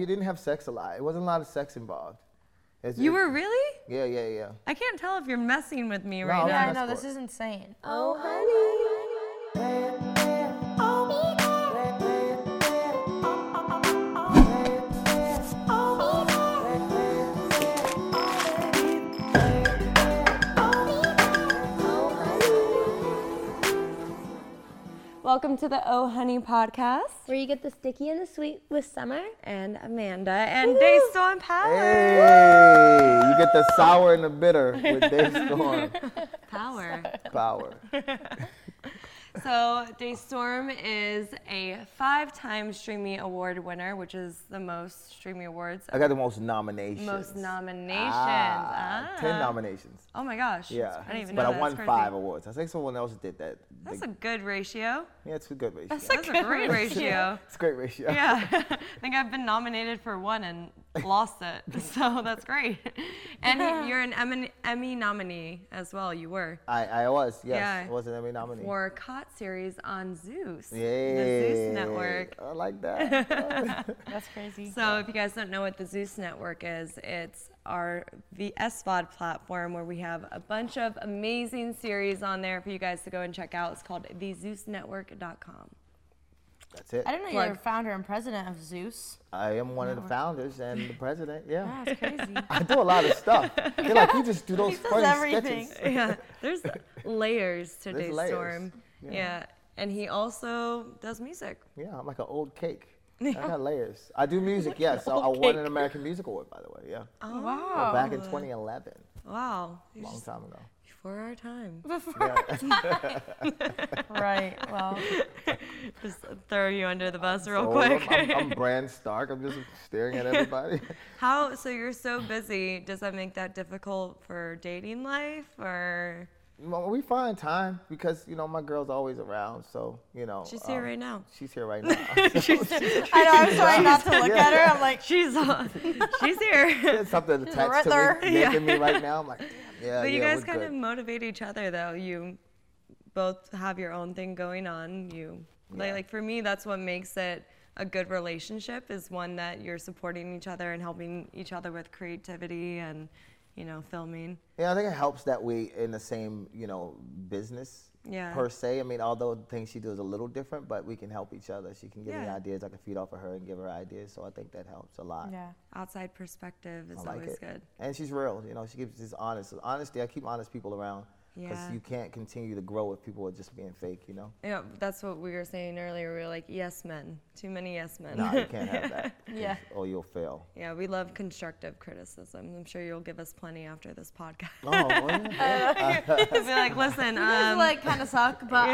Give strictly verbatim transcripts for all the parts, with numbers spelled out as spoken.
we didn't have sex a lot. It wasn't a lot of sex involved. It's, You it, were really? Yeah, yeah, yeah. I can't tell if you're messing with me No, right I'm now. Yeah, I not know, score. this is insane. Oh, honey. Welcome to the Oh Honey podcast. Where you get the sticky and the sweet with Summer. And Amanda and Daystorm Power. Hey, you get the sour and the bitter with Daystorm Power. Power. So Daystorm is a five-time Streamy Award winner, which is the most Streamy Awards. I got the most nominations. Most nominations. Ah, Ah. ten nominations. Oh my gosh. Yeah, I didn't even but know I that. won That's crazy. five awards. I think someone else did that. That's They- a good ratio. yeah, it's a good ratio. That's a great ratio. It's a great ratio. Yeah, I think I've been nominated for one and lost it, so that's great. And you're an Emmy, Emmy nominee as well. You were I, I was, yes. Yeah. I was an Emmy nominee. for Cot series on Zeus, Yeah. the Zeus Network. I like that. That's crazy. So if you guys don't know what the Zeus Network is, it's our v- S V O D platform where we have a bunch of amazing series on there for you guys to go and check out. It's called the zeus network dot com. That's it. I didn't know Plug. you were founder and president of Zeus. I am one of the founders and the president, yeah. That's crazy. I do a lot of stuff. They're like, you just do those does funny everything. sketches. Yeah, there's layers to There's Daystorm. layers. Yeah. Yeah. and he also does music. Yeah, I'm like an old cake. I got layers. I do music, yes. I, I won an American Music Award, by the way, yeah. Oh, Wow. Back in twenty eleven, wow. a long time ago. Before our time. Yeah. Right. Well, Just throw you under the bus real So quick. I'm, I'm, I'm Bran Stark. I'm just staring at everybody. How, so you're so busy, does that make that difficult for dating life or? Well, we find time because, you know, my girl's always around. So, you know. She's here um, right now. She's here right now. I know, I'm sorry not to look at her. I'm like, She's on, she's here. There's something right attached to there. me, making me right now. I'm like, damn, yeah, But you yeah, guys we're kind good. of motivate each other though. You both have your own thing going on. You like, Yeah. like for me, that's what makes it a good relationship is one that you're supporting each other and helping each other with creativity and, you know, filming. Yeah, I think it helps that we in the same, you know, business Yeah. per se. I mean, although the things she does is a little different, but we can help each other. She can give me Yeah. ideas. I can feed off of her and give her ideas. So I think that helps a lot. yeah. Outside perspective is I like always it. good. And she's real. You know, she gives this honest. Honesty, I keep honest people around because Yeah. you can't continue to grow if people are just being fake, you know? Yeah, that's what we were saying earlier. We were like, yes men. Too many yes men. No, you can't have that. Yeah. Or you'll fail. Yeah, we love constructive criticism. I'm sure you'll give us plenty after this podcast. Oh, well, yeah. Be like, listen, You guys um, like kind of suck, but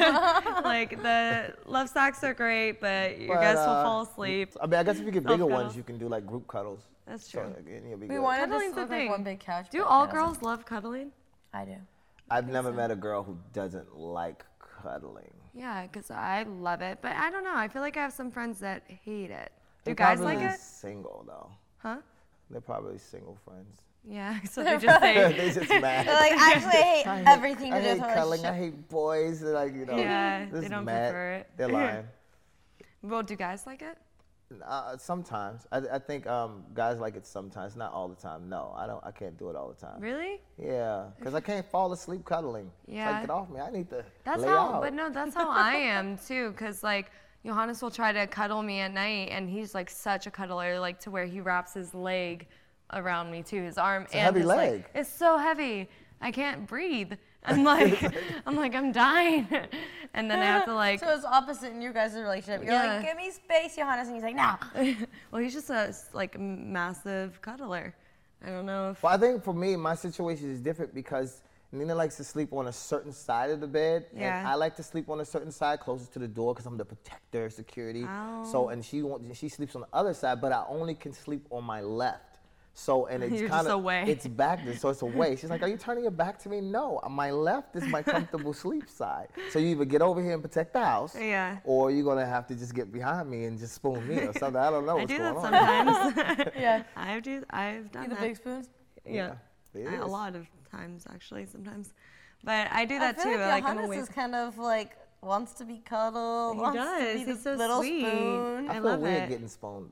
um, like the love sacks are great, but you But, guys will uh, fall asleep. I mean, I guess if you get bigger Self-cuddle. ones, you can do like group cuddles. That's So, true. again, you'll be we good. wanted Cuddling's to a look like thing. one big couch. Do but all that doesn't- girls love cuddling? I do. I've never met a girl who doesn't like cuddling. Yeah, because I love it, but I don't know. I feel like I have some friends that hate it. Do They're guys probably like it? Single though. Huh? They're probably single friends. Yeah, so they just say, They just mad. They're like, I actually hate I hate- everything I to do hate with cuddling. I relationship. hate boys. They're like, you know. Yeah, this they is don't mad. prefer it. They're lying. well, do guys like it? Uh, sometimes. I, I think um, guys like it sometimes. Not all the time. No, I don't. I can't do it all the time. Really? Yeah, because I can't fall asleep cuddling. It's Yeah. like, get off me. I need to That's lay how, out. but no, that's how I am too. Cause like Johannes will try to cuddle me at night, and he's like such a cuddler, like to where he wraps his leg around me too, his arm It's a and heavy his leg. leg. It's so heavy, I can't breathe. I'm like, I'm like, I'm dying, and then I have to like. So it's opposite in your guys' relationship. You're Yeah. like, give me space, Johannes, and he's like, no. well, he's just a like massive cuddler. I don't know if. Well, I think for me, my situation is different because Nina likes to sleep on a certain side of the bed, Yeah. and I like to sleep on a certain side closest to the door because I'm the protector, security. Oh. So, and she wants, she sleeps on the other side, but I only can sleep on my left. So, and it's You're kind just of away. it's back, so it's away. She's like, "Are you turning your back to me?" No, my left is my comfortable sleep side. So you either get over here and protect the house, Yeah. or you're gonna have to just get behind me and just spoon me or something. I don't know I what's do going that on. sometimes. Yeah. I've do. I've done See the that. big spoons? Yeah. It I- a is. lot of times actually, sometimes. But I do that I feel too. like Like I'm Johannes away. is kind of like wants to be cuddled. He wants does. To be He's the so little sweet. spoon. I I feel love weird it. getting spooned though.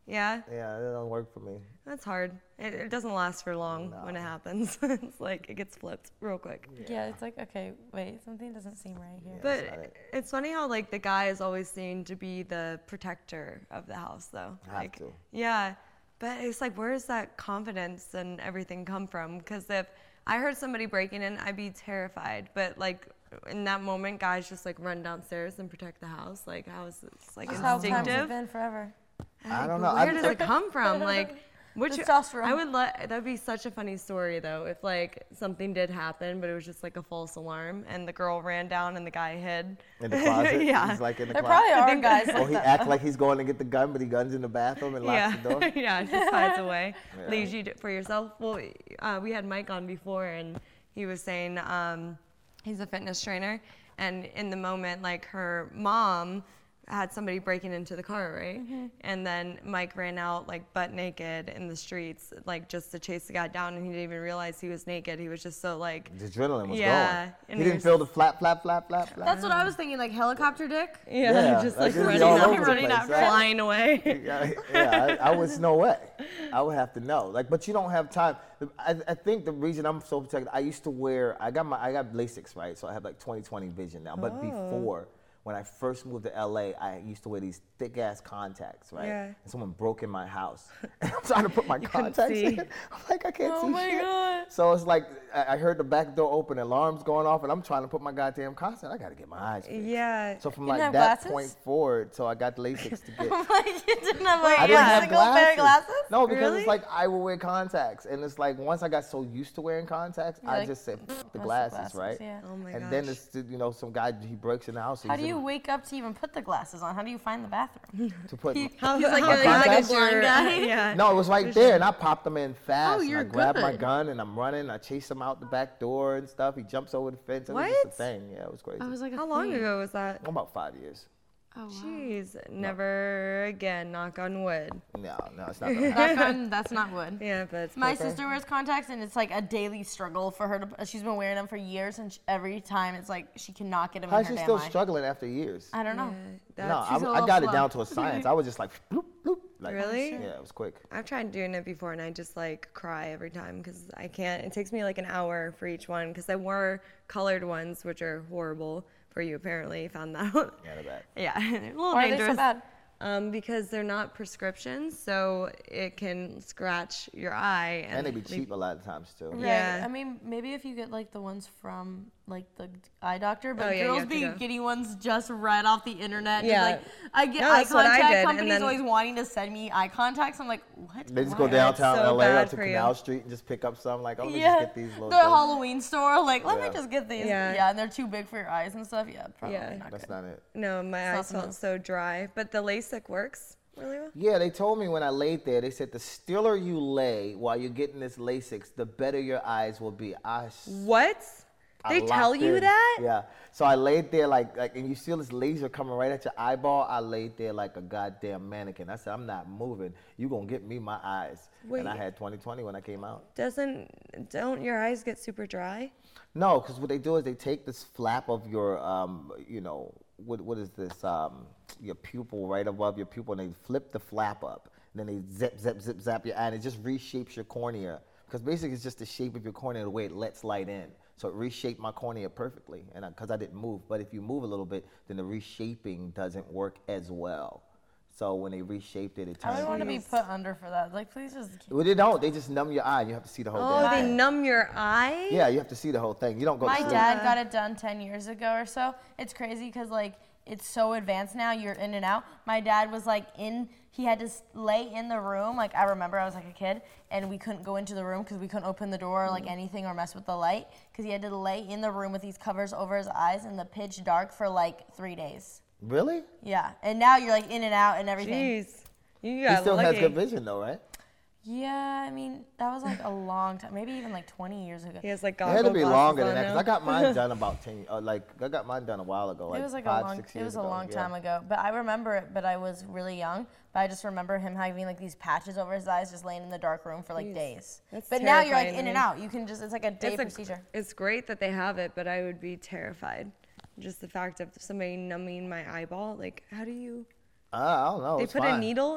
Yeah, Yeah, it don't work for me. that's hard. It, it doesn't last for long when it happens. It's like it gets flipped real quick. Yeah, it's like, okay, wait, something doesn't seem right here. But not it. it's funny how like the guy is always seen to be the protector of the house, though. Have like, to. Yeah, but it's like, where does that confidence and everything come from? Because if I heard somebody breaking in, I'd be terrified. But like in that moment, guys just like run downstairs and protect the house. Like how is this like That's how times have instinctive? been forever. I don't But know. I Where does think- it come from? Like, which Testosterone. I would let. That'd be such a funny story though, if like something did happen, but it was just like a false alarm, and the girl ran down and the guy hid. In the closet? Yeah. He's like in the There closet. probably are guys Or like he that. act like he's going to get the gun, but he guns in the bathroom and locks Yeah, the door. yeah, it just hides away, Yeah. leaves you to- for yourself. Well, uh, we had Mike on before, and he was saying um, he's a fitness trainer, and in the moment, like her mom had somebody breaking into the car, right? Mm-hmm. And then Mike ran out like butt naked in the streets, like just to chase the guy down, and he didn't even realize he was naked. He was just so like, The adrenaline was Yeah, going. and He he didn't was- feel the flap, flap, flap, flap, flap. That's what I was thinking, like helicopter dick. yeah, Yeah, just like like it'd be running all out, over the running place, out, right? flying away. yeah, yeah I, I was no way. I would have to know. Like, but you don't have time. I, I think the reason I'm so protected, I used to wear, I got my, I got LASIK, right? So I have like twenty twenty vision now. But before, when I first moved to L A, I used to wear these thick ass contacts, right? Yeah. And someone broke in my house. And I'm trying to put my couldn't contacts see. in. I'm like, I can't Oh see my shit. God. So it's like, I I heard the back door open, alarms going off, and I'm trying to put my goddamn contact. I gotta get my eyes fixed. Yeah. So from You like didn't that have glasses? point forward, so I got LASIK to get. Like you didn't have like I didn't a have single glasses. pair of glasses? No, because Really? it's like I will wear contacts, and it's like once I got so used to wearing contacts, You're I like, just said "F- the "What's the glasses, glasses?" right? Yeah. Oh my and then gosh. it's you know some guy he breaks in the house. How he's do you in- wake up to even put the glasses on? How do you find the bathroom? to put? How, He's like how a- he's like a contacts blind are- guy. Yeah. No, it was right there, and I popped them in fast. Oh, and I you're grabbed my good. gun and I'm running. I chase him out the back door and stuff. He jumps over the fence. It was just What? a thing. Yeah, it was crazy. I was like, a How long thing. ago was that? About five years. Oh, wow. Jeez, never again. Knock on wood. No, no, it's not. Gonna happen. That gun, that's not wood. Yeah, but it's My paper. sister wears contacts, and it's like a daily struggle for her to. She's been wearing them for years, and sh every time it's like she cannot get them in How's her she damn still eye. struggling after years? I don't know. Yeah, No, that's- she's a I, I little got it slow. down to a science. I was just like, bloop, bloop. Like, Really? Yeah, it was quick. I've tried doing it before, and I just like cry every time because I can't. It takes me like an hour for each one because I wore colored ones, which are horrible for you. Apparently, found that out. Yeah, the back. Yeah, they're a little Why are they dangerous. so bad? Um, because they're not prescriptions, so it can scratch your eye. And they be leave- cheap a lot of times too. Right. Yeah. I mean, maybe if you get like the ones from like the eye doctor, but Oh, yeah, you girls have to be go. getting ones just right off the internet. just, Yeah. like I get No, eye that's what I contact did, and companies then- always wanting to send me eye contacts. I'm like, what? They just Why? go downtown so L A bad up to for you. Canal Street and just pick up some. Like, oh, let me Yeah, just get these little the things. Halloween store. Like, let Yeah. me just get these. Yeah. Yeah. and they're too big for your eyes and stuff. Yeah, probably Yeah. not That's good. not it. No, my It's not eyes the felt most. so dry, but the LASIK works really well. Yeah, they told me when I laid there, they said the stiller you lay while you're getting this LASIK, the better your eyes will be. I, s- What? I They tell locked you in. that? Yeah. So I laid there like, like, and you feel this laser coming right at your eyeball. I laid there like a goddamn mannequin. I said, I'm not moving. You gonna get me my eyes. And I Wait. had twenty twenty when I came out. Doesn't don't your eyes get super dry? No, because what they do is they take this flap of your, um, you know, what what is this, um, your pupil right above your pupil, and they flip the flap up. And then they zip, zip, zip, zap your eye, and it just reshapes your cornea. Because basically it's just the shape of your cornea, the way it lets light in. So it reshaped my cornea perfectly, and because I, I didn't move. But if you move a little bit, then the reshaping doesn't work as well. So when they reshaped it, it I turned. would want to be put under for that. Like, please just. Keep Well, they don't. They just numb your eye. You have to see the whole Oh, damn they thing. numb your eye? Yeah, you have to see the whole thing. You don't go My to sleep. dad got it done ten years ago or so. It's crazy because like it's so advanced now. You're in and out. My dad was like in. He had to s- lay in the room. Like I remember, I was like a kid, and we couldn't go into the room because we couldn't open the door or like anything or mess with the light because he had to lay in the room with these covers over his eyes in the pitch dark for like three days. Really? Yeah, and now you're like in and out and everything. Jeez. You He got still lucky. has good vision though, right? Yeah, I mean that was like a long time, maybe even like twenty years ago. He has like It had to goggle be glasses longer on than that because now. I got mine done about ten. Uh, like I got mine done a while ago. Like it was like five, a long. six It years was a ago. long yeah. time ago, but I remember it. But I was really young. But I just remember him having like these patches over his eyes, just laying in the dark room for like Jeez. days. That's But now you're like terrifying in to and me. out. You can just. It's like a day It's, a- procedure. it's great that they have it, but I would be terrified. Just the fact of somebody numbing my eyeball. Like, how do you? Uh, I don't know. They it's put a fine. needle.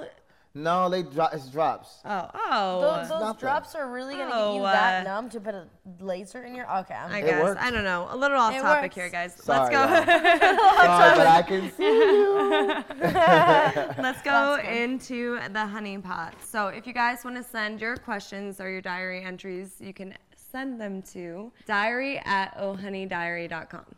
No, they drop. It's drops. Oh, oh. Those, those nothing. drops are really gonna Oh, get you that uh, numb to put a laser in your. Okay, I'm I It guess. works. I don't know. A little off It topic works. here, guys. Sorry, Let's go. y'all. Sorry, but I can see you. Let's go into the honey pot. So if you guys want to send your questions or your diary entries, you can send them to diary at ohoneydiary dot com.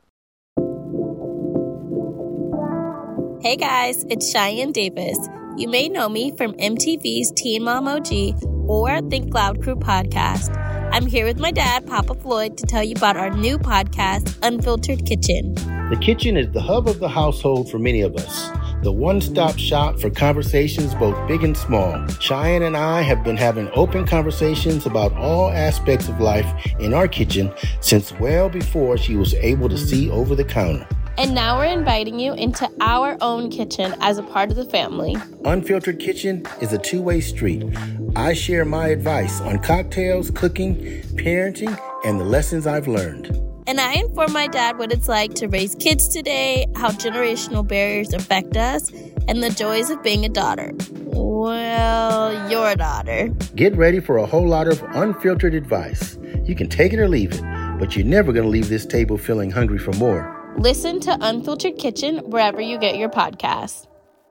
Hey guys, it's Cheyenne Davis. You may know me from M T V's Teen Mom O G or Think Loud Crew podcast. I'm here with my dad, Papa Floyd, to tell you about our new podcast, Unfiltered Kitchen. The kitchen is the hub of the household for many of us. The one-stop shop for conversations both big and small. Cheyenne and I have been having open conversations about all aspects of life in our kitchen since well before she was able to see over the counter. And now we're inviting you into our own kitchen as a part of the family. Unfiltered Kitchen is a two-way street. I share my advice on cocktails, cooking, parenting, and the lessons I've learned. And I inform my dad what it's like to raise kids today, how generational barriers affect us, and the joys of being a daughter. Well, your daughter. Get ready for a whole lot of unfiltered advice. You can take it or leave it, but you're never going to leave this table feeling hungry for more. Listen to Unfiltered Kitchen wherever you get your podcasts.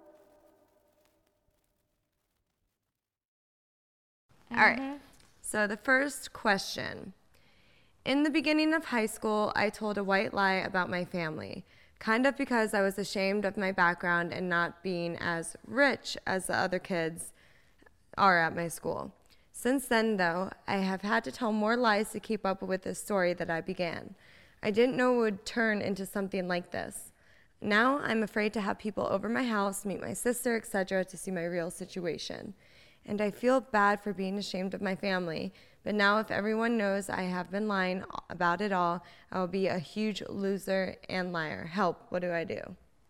All right. So the first question. In the beginning of high school, I told a white lie about my family, kind of because I was ashamed of my background and not being as rich as the other kids are at my school. Since then, though, I have had to tell more lies to keep up with the story that I began. I didn't know it would turn into something like this. Now I'm afraid to have people over my house, meet my sister, et cetera, to see my real situation. And I feel bad for being ashamed of my family. But now if everyone knows I have been lying about it all, I will be a huge loser and liar. Help, what do I do?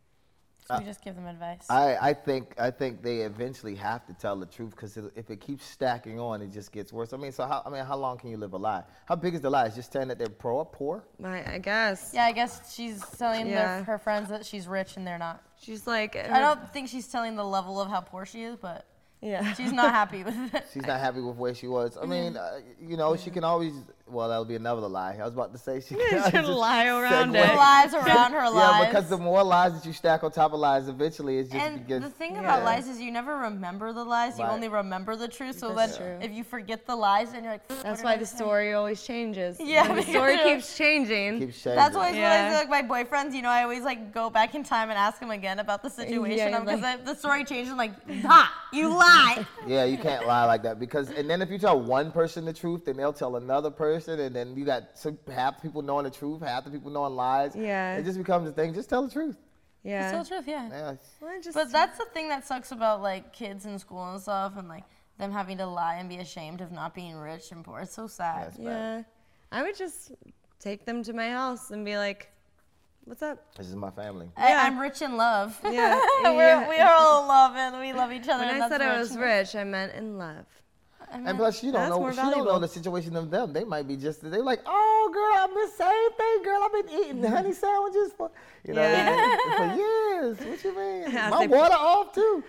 So we just give them advice. I, I think I think they eventually have to tell the truth because if it keeps stacking on, it just gets worse. I mean, so how I mean, how long can you live a lie? How big is the lie? Is just saying that they're pro poor? I, I guess. Yeah, I guess she's telling Yeah. their, her friends that she's rich and they're not. She's like, I don't think she's telling the level of how poor she is, but yeah. she's not happy with it. She's not happy with where she was. I mean, uh, you know, she can always. Well, that'll be another lie. I was about to say she can Should lie around segue. it. Lies around her Yeah, lies. because the more lies that you stack on top of lies, eventually it just And gets. the thing Yeah. about lies is you never remember the lies, you Right. only remember the truth. So That's then true. if you forget the lies, then you're like, "What That's did why I the say?" story always changes. Yeah, When the me story too. keeps changing. Keep changing. That's always Yeah. what I say, like my boyfriends, you know, I always like go back in time and ask them again about the situation you're because like- the story changes. I'm like, ha, you lie. Yeah, you can't lie like that because, and then if you tell one person the truth, then they'll tell another person, and then you got some, half the people knowing the truth, half the people knowing lies. Yeah. It just becomes a thing. Just tell the truth. Yeah. It's so truth, yeah. Yeah. Well, I just- But that's the thing that sucks about like kids in school and stuff, and like them having to lie and be ashamed of not being rich and poor. It's so sad. Yes. yeah. I would just take them to my house and be like, what's up? This is my family. I, Yeah. I'm rich in love. Yeah, We're, yeah. we are all in love and we love each other. When and I that's said I was rich. rich, I meant in love. And plus, you don't That's know. more She don't know valuable. the situation of them. They might be just. They're like, oh, girl, I'm the same thing, girl. I've been eating honey sandwiches for, you know, Yeah. for years. What you mean? As My they- water off too.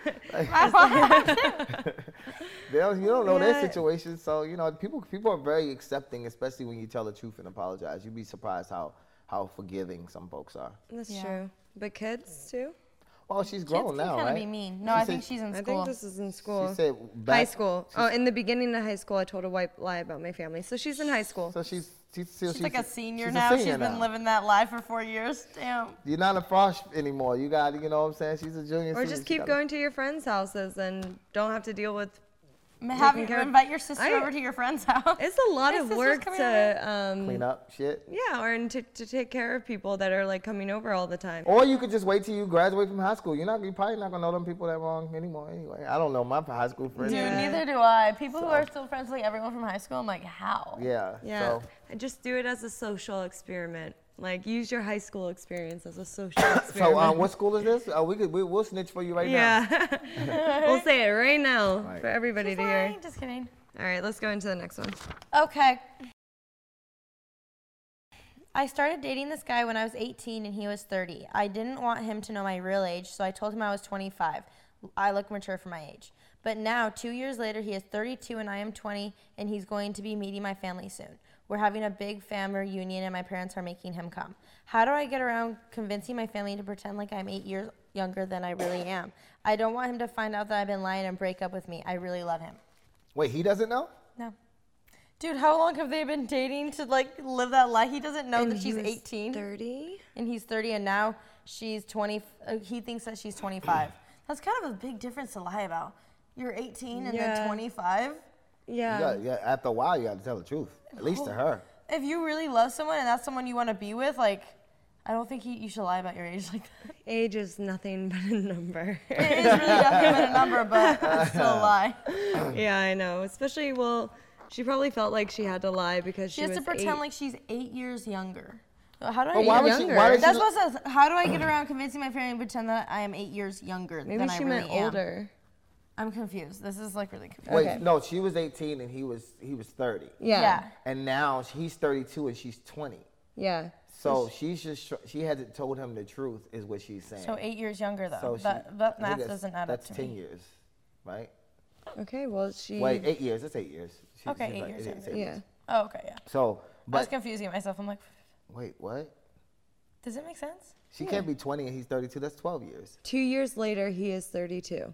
They don't, you don't know their Yeah. situation, so you know people. People are very accepting, especially when you tell the truth and apologize. You'd be surprised how how forgiving some folks are. That's Yeah. true. But kids too? Well, she's Kids grown can now, kind right? of be mean. No, She I said- think she's in I school. think this is in school. She said back, high school. Oh, in the beginning of high school, I told a white lie about my family. So she's in high school. So she's she's, still, she's like a senior she's now. A senior she's been now. living that life for four years. Damn. You're not a frosh anymore. You got, you know what I'm saying? She's a junior. Or senior. just She keep gotta- going to your friends' houses and don't have to deal with. Have Taking you care of- invite your sister I- over to your friend's house. It's a lot My of sister's work coming to. Um, Clean up shit. Yeah, or to, to take care of people that are like coming over all the time. Or you could just wait till you graduate from high school. You're not, you're probably not gonna know them people that long anymore anyway. I don't know my high school friends. Dude, Yeah. neither do I. People who are still friends with like everyone from high school, I'm like, how? Yeah. Yeah, So and just do it as a social experiment. Like use your high school experience as a social experiment. So um, what school is this? Uh, we could we, we'll snitch for you right now. Yeah, we'll say it right now Right. for everybody to hear. Fine, just kidding. All right, let's go into the next one. Okay. I started dating this guy when I was eighteen and he was thirty. I didn't want him to know my real age, so I told him I was twenty-five. I look mature for my age. But now, two years later, he is thirty-two and I am twenty, and he's going to be meeting my family soon. We're having a big family reunion, and my parents are making him come. How do I get around convincing my family to pretend like I'm eight years younger than I really am? I don't want him to find out that I've been lying and break up with me. I really love him. Wait, he doesn't know? No. Dude, how long have they been dating to, like, live that life? He doesn't know And that he she's was eighteen. thirty? And he's thirty, and now she's twenty. Uh, he thinks that she's twenty-five. That's kind of a big difference to lie about. You're eighteen and Yeah. then twenty-five. Yeah. You got, yeah, after a while, you got to tell the truth, at least to her. If you really love someone and that's someone you want to be with, like, I don't think you, you should lie about your age like that. Age is nothing but a number. It is really nothing but a number, but it's still a lie. Yeah, I know. Especially, well, she probably felt like she had to lie because She she, has to was pretend eight. like she's eight years younger. How do I? But why would she? younger. Why did she That's not- what it says. How do I get around convincing my family to pretend that I am eight years younger Maybe than she I really meant am? older. I'm confused. This is like really confusing. Wait, Okay. no, she was eighteen and he was he was thirty. Yeah. Yeah. And now he's thirty-two and she's twenty. Yeah. So she's just tr- she hasn't told him the truth, is what she's saying. So eight years younger though. So she- that that I think math that's- doesn't add That's up to ten me. years, right? Okay, well, she. Wait, eight years. That's eight years. She- Okay, she's eight right, years it is younger. eight Yeah. years. Oh, okay, yeah. So, I was but confusing myself. I'm like, wait, what? does it make sense? She can't be twenty and he's thirty-two. That's twelve years, Two years later, he is thirty-two.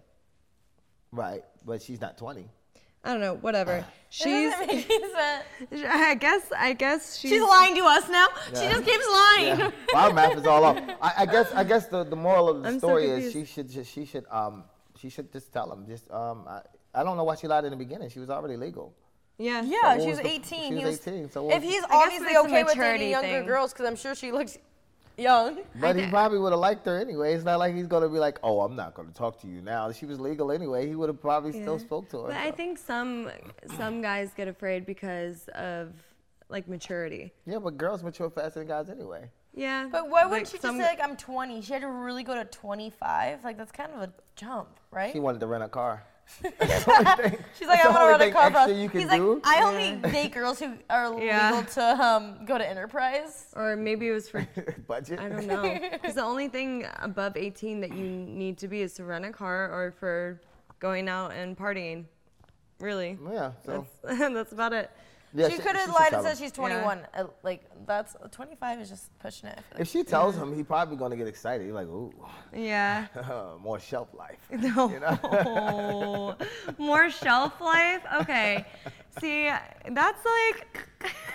right? But she's not twenty. I don't know, whatever. She's. It doesn't make any sense. I guess. I guess she's. She's lying to us now. She Yeah. just keeps lying. Yeah. Well, our math is all off. I, I guess. I guess the, the moral of the I'm so story is she confused. should just she should um she should just tell him. Just um I, I don't know why she lied in the beginning. She was already legal. Yeah. Yeah, what she was was the- eighteen. she He was was eighteen, so what if was- he's I guess obviously it's a okay with maturity dating younger thing. girls, because I'm sure she looks young. But he probably would have liked her anyway. It's not like he's gonna be like, oh, I'm not gonna talk to you now. She was legal anyway. He would have probably still Yeah. spoke to her. But I think some some guys get afraid because of like maturity. Yeah, but girls mature faster than guys anyway. Yeah. But why like, wouldn't she just some- say like I'm twenty? She had to really go to twenty-five. Like that's kind of a jump, right? She wanted to rent a car. She's like, I That's the want to only run a thing car for us. extra you can He's do. like, I only date girls who are Yeah. legal to um, go to Enterprise. Or maybe it was for. Budget. I don't know. Because the only thing above eighteen that you need to be is to rent a car or for going out and partying. Really. Yeah. So That's, that's about it. yeah, she she- could have she lied should and tell said him. she's twenty-one. Uh, like that's twenty-five is just pushing it. I feel like. If she tells him, he's probably gonna get excited. He's like, ooh, Yeah. more shelf life. No. You know? More shelf life? Okay. See, that's like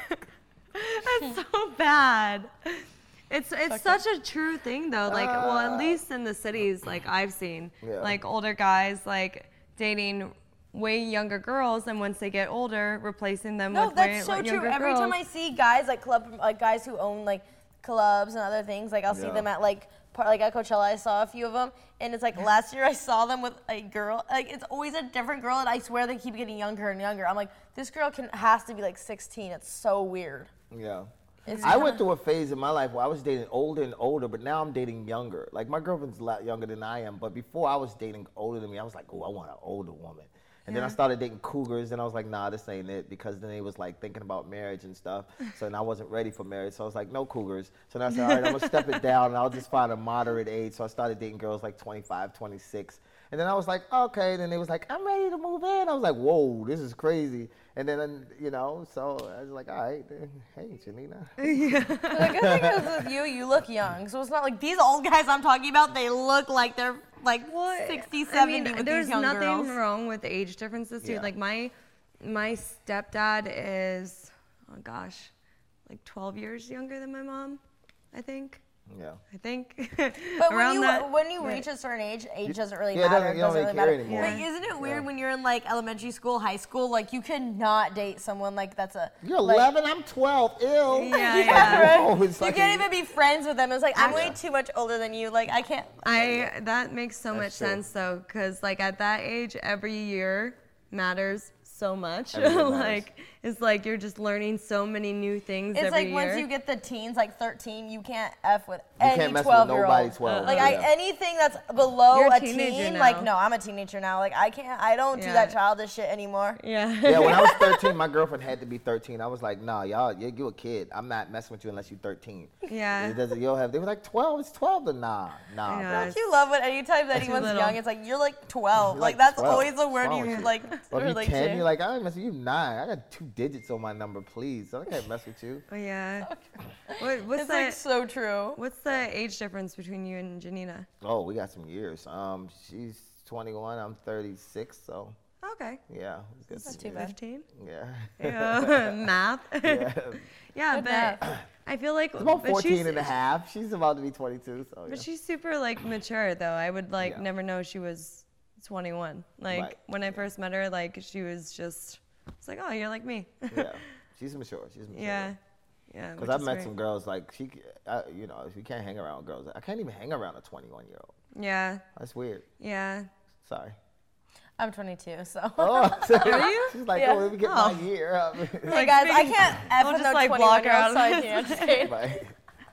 that's so bad. It's it's such a true thing though. Like, well, at least in the cities, like I've seen, Yeah. like older guys like dating way younger girls, and once they get older, replacing them No, with that's way so like, true. younger Every girls. time I see guys like club, like guys who own like clubs and other things, like I'll see Yeah. them at like par- like at Coachella. I saw a few of them, and it's like last year I saw them with a girl. Like it's always a different girl, and I swear they keep getting younger and younger. I'm like, this girl can has to be like sixteen. It's so weird. Yeah. It's I kinda- went through a phase in my life where I was dating older and older, but now I'm dating younger. Like my girlfriend's a lot younger than I am, but before I was dating older than me, I was like, oh, I want an older woman. And then I started dating cougars, and I was like, nah, this ain't it, because then they was like thinking about marriage and stuff. So then I wasn't ready for marriage, so I was like, no cougars. So then I said, all right, I'm gonna step it down, and I'll just find a moderate age. So I started dating girls like twenty-five, twenty-six. And then I was like, okay. Then they was like, I'm ready to move in. I was like, whoa, this is crazy. And then, you know, so I was like, all right, then, hey, Janina. The good thing is with you, you look young. So it's not like these old guys I'm talking about. They look like they're like sixty, seventy I mean, with there's these young nothing girls. wrong with age differences too. Yeah. Like my my stepdad is, oh gosh, like twelve years younger than my mom, I think. Yeah. I think. But when Around you that. when you reach a certain age, age doesn't really Yeah, it matter. doesn't- It you don't doesn't really really matter. care anymore. Like, isn't it weird when you're in like elementary school, high school? Like you cannot date someone like that's a. You're like, eleven, I'm twelve, ill. Yeah, Yeah, yeah. right. Oh, it's You like can't a- even be friends with them. It's like I'm way Yeah. too much older than you. Like I can't. I that makes so much That's true. sense though, because like at that age, every year matters so much. Everyone does. Like it's like you're just learning so many new things It's every like year. once you get the teens, like thirteen, you can't F with You any can't mess with twelve year nobody old. twelve. Like yeah. I, anything that's below You're a a teenager teen, now. like no, I'm a teenager now. Like I can't, I don't do Yeah. that childish shit anymore. yeah. Yeah, when I was thirteen, my girlfriend had to be thirteen. I was like, nah, y'all, you you a kid. I'm not messing with you unless you're thirteen. Yeah. It doesn't. You'll have. They were like twelve. It's twelve. To nah, nah. Yeah, bro. Don't you love it? Anytime that Too anyone's little. young, it's like you're like twelve. You're Like, like that's twelve. always a word What's wrong you with you? like Or if you relate ten, to. you're like, I ain't messing with you. Nine. I got two digits on my number, please. I can't mess with you. Oh, yeah. What, what's It's the like so true. What's the age difference between you and Janina? Oh, we got some years. Um, she's twenty-one. I'm thirty-six. So Okay. yeah, it's Not good. too bad. fifteen. Yeah. Yeah. Math. Yeah. Yeah, Good but math. I feel like It's about but fourteen she's, and a half. She's about to be twenty-two. So yeah. But she's super like mature though. I would like Yeah. never know she was twenty-one. Like Right. when I first met her, like she was just it's like, oh, you're like me. yeah, she's mature. She's mature. yeah. Yeah. Because which I've is met great. some girls like she, uh, you know, you can't hang around girls. I can't even hang around a twenty-one year old. Yeah. That's weird. Yeah. Sorry. I'm twenty-two, so. Oh, Are you? she's like, Yeah. oh, let me get Oh. my year up. Hey guys, I can't F We'll with just, no like, twenty-one block year her olds, out so of I can't. Just kidding. Right.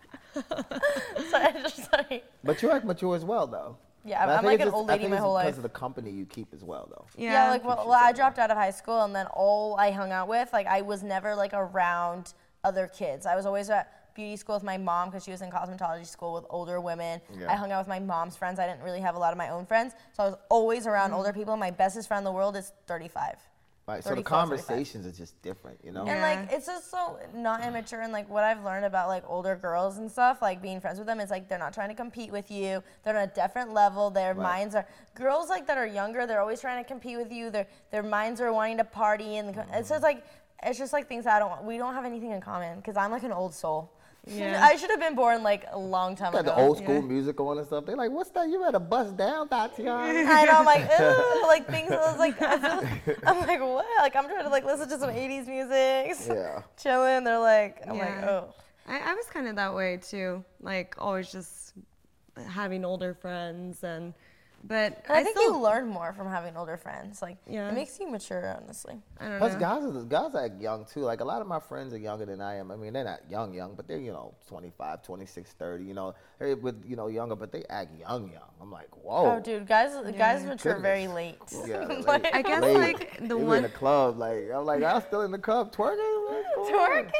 Sorry, just sorry. But you're like mature as well, though. Yeah, But I I'm think like it's an just- old I lady think my it's whole because life. of the company you keep as well, though. Yeah. Yeah, like well, well, I dropped out of high school, and then all I hung out with, like I was never like around other kids. I was always at beauty school with my mom because she was in cosmetology school with older women. Yeah. I hung out with my mom's friends. I didn't really have a lot of my own friends, so I was always around Mm-hmm. older people. My bestest friend in the world is thirty-five. Right. So the thirty-four, thirty-five. conversations are just different, you know. Yeah. And like it's just so not immature, and like what I've learned about like older girls and stuff, like being friends with them is like they're not trying to compete with you. They're on a different level. Their Right. minds are girls like that are younger. They're always trying to compete with you. Their their minds are wanting to party, and the, it's just like it's just like things that I don't. We don't have anything in common because I'm like an old soul. Yeah. I should have been born like a long time Got ago. the old school Yeah. music on and stuff. They're like, "What's that? You better bust down, Tatiana." I know, I'm like, ugh, like things. I was like, I feel, I'm like, what? Like I'm trying to like listen to some eighties music, Yeah. chilling. They're like, I'm like, Yeah. oh. I, I was kind of that way too. Like always just having older friends and but And I, I, think still you learn more from having older friends. Like, Yeah. it makes you mature, honestly. I don't Plus, know. guys are guys are young too. Like a lot of my friends are younger than I am. I mean, they're not young, young, but they're you know twenty-five, twenty-six, thirty. You know, they're with you know younger, but they act young, young. I'm like, whoa. Oh, dude, guys, guys mature Goodness. very late. Yeah, they're Like, late. I guess, Late. like, the They be one- in the club. Like I'm like, I'm still in the club twerking. What's going on? Twerking.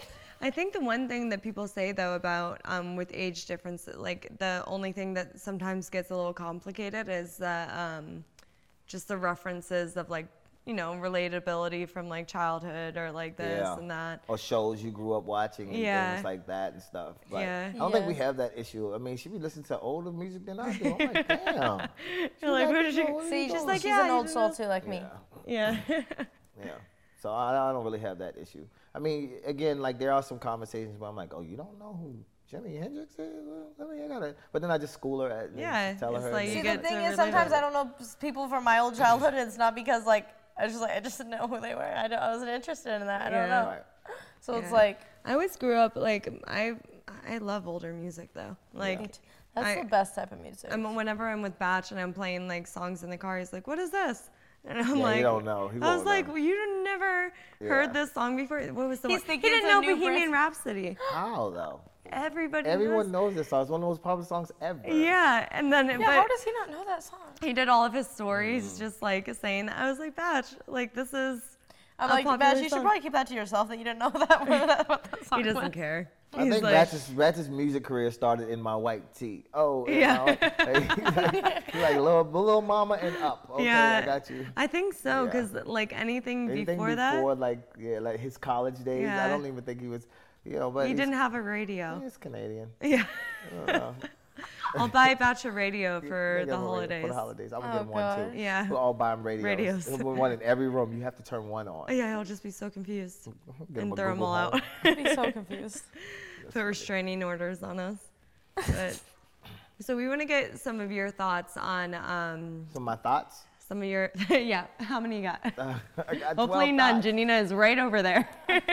I think the one thing that people say though about um, with age difference, like the only thing that sometimes gets a little complicated is that um, just the references of like you know relatability from like childhood or like this Yeah. and that. Or shows you grew up watching and Yeah. things like that and stuff. Like, Yeah. I don't think we Yeah. have that issue. I mean, she be listening to older music than I do. I'm like, damn. You're like, what is did she- you? See, She's she's like, she's yeah, an you old didn't soul know. too, like me. Yeah. Yeah. Yeah. So I, I don't really have that issue. I mean, again, like there are some conversations where I'm like, oh, you don't know who Jimi Hendrix is? Well, I mean, I gotta. But then I just school her at, and Yeah, tell it's her. like and you See, then- the get thing to is, sometimes relate I don't know s- people from my old childhood. And it's not because like I just like I just didn't know who they were. I, don't, I wasn't interested in that. I don't Yeah. know. Right. So it's Yeah. like I always grew up like I I love older music though. Like that's I- the best type of music. I mean, whenever I'm with Batch and I'm playing like songs in the car, he's like, "What is this?" And I'm Yeah, he like, don't know. He I was won't like, know. well, "You never Yeah. heard this song before? What was the He's one?" thinking he it's didn't a know new Bohemian Brit- Rhapsody. How though? Everybody Everyone knows. knows this song. It's one of the most popular songs ever. Yeah, and then yeah, but how does he not know that song? he did all of his Mm. stories just like saying that. I was like, Batch, like this is. I'm a like, popular Bash, you should song." probably keep that to yourself that you didn't know that what that song He doesn't was. care. I He's think like, Ratchet's, Ratchet's music career started in My White Tee. Oh, in Yeah. My White- he's like, he's like little, little mama and up. Okay, yeah, I got you. I think so, Yeah. because like anything, Anything before that, like yeah, like his college days. I Yeah. don't even think he was, you know, but he he's, didn't have a radio. he's Canadian. Yeah. I don't know. I'll buy Batch a radio for They the got him a radio holidays. For the holidays, I'm gonna Oh, get him one too. gosh. Yeah. We'll all buy him radios. Radios. We'll put one in every room. You have to turn one on. Yeah, he'll just be so confused Get him and a throw them Google all Home. out. I'd be so confused. Put restraining orders on us. But, so we want to get some of your thoughts on um, So my thoughts. some of your, yeah, how many you got? Uh, I got Hopefully twelve none. thoughts. Janina is right over there.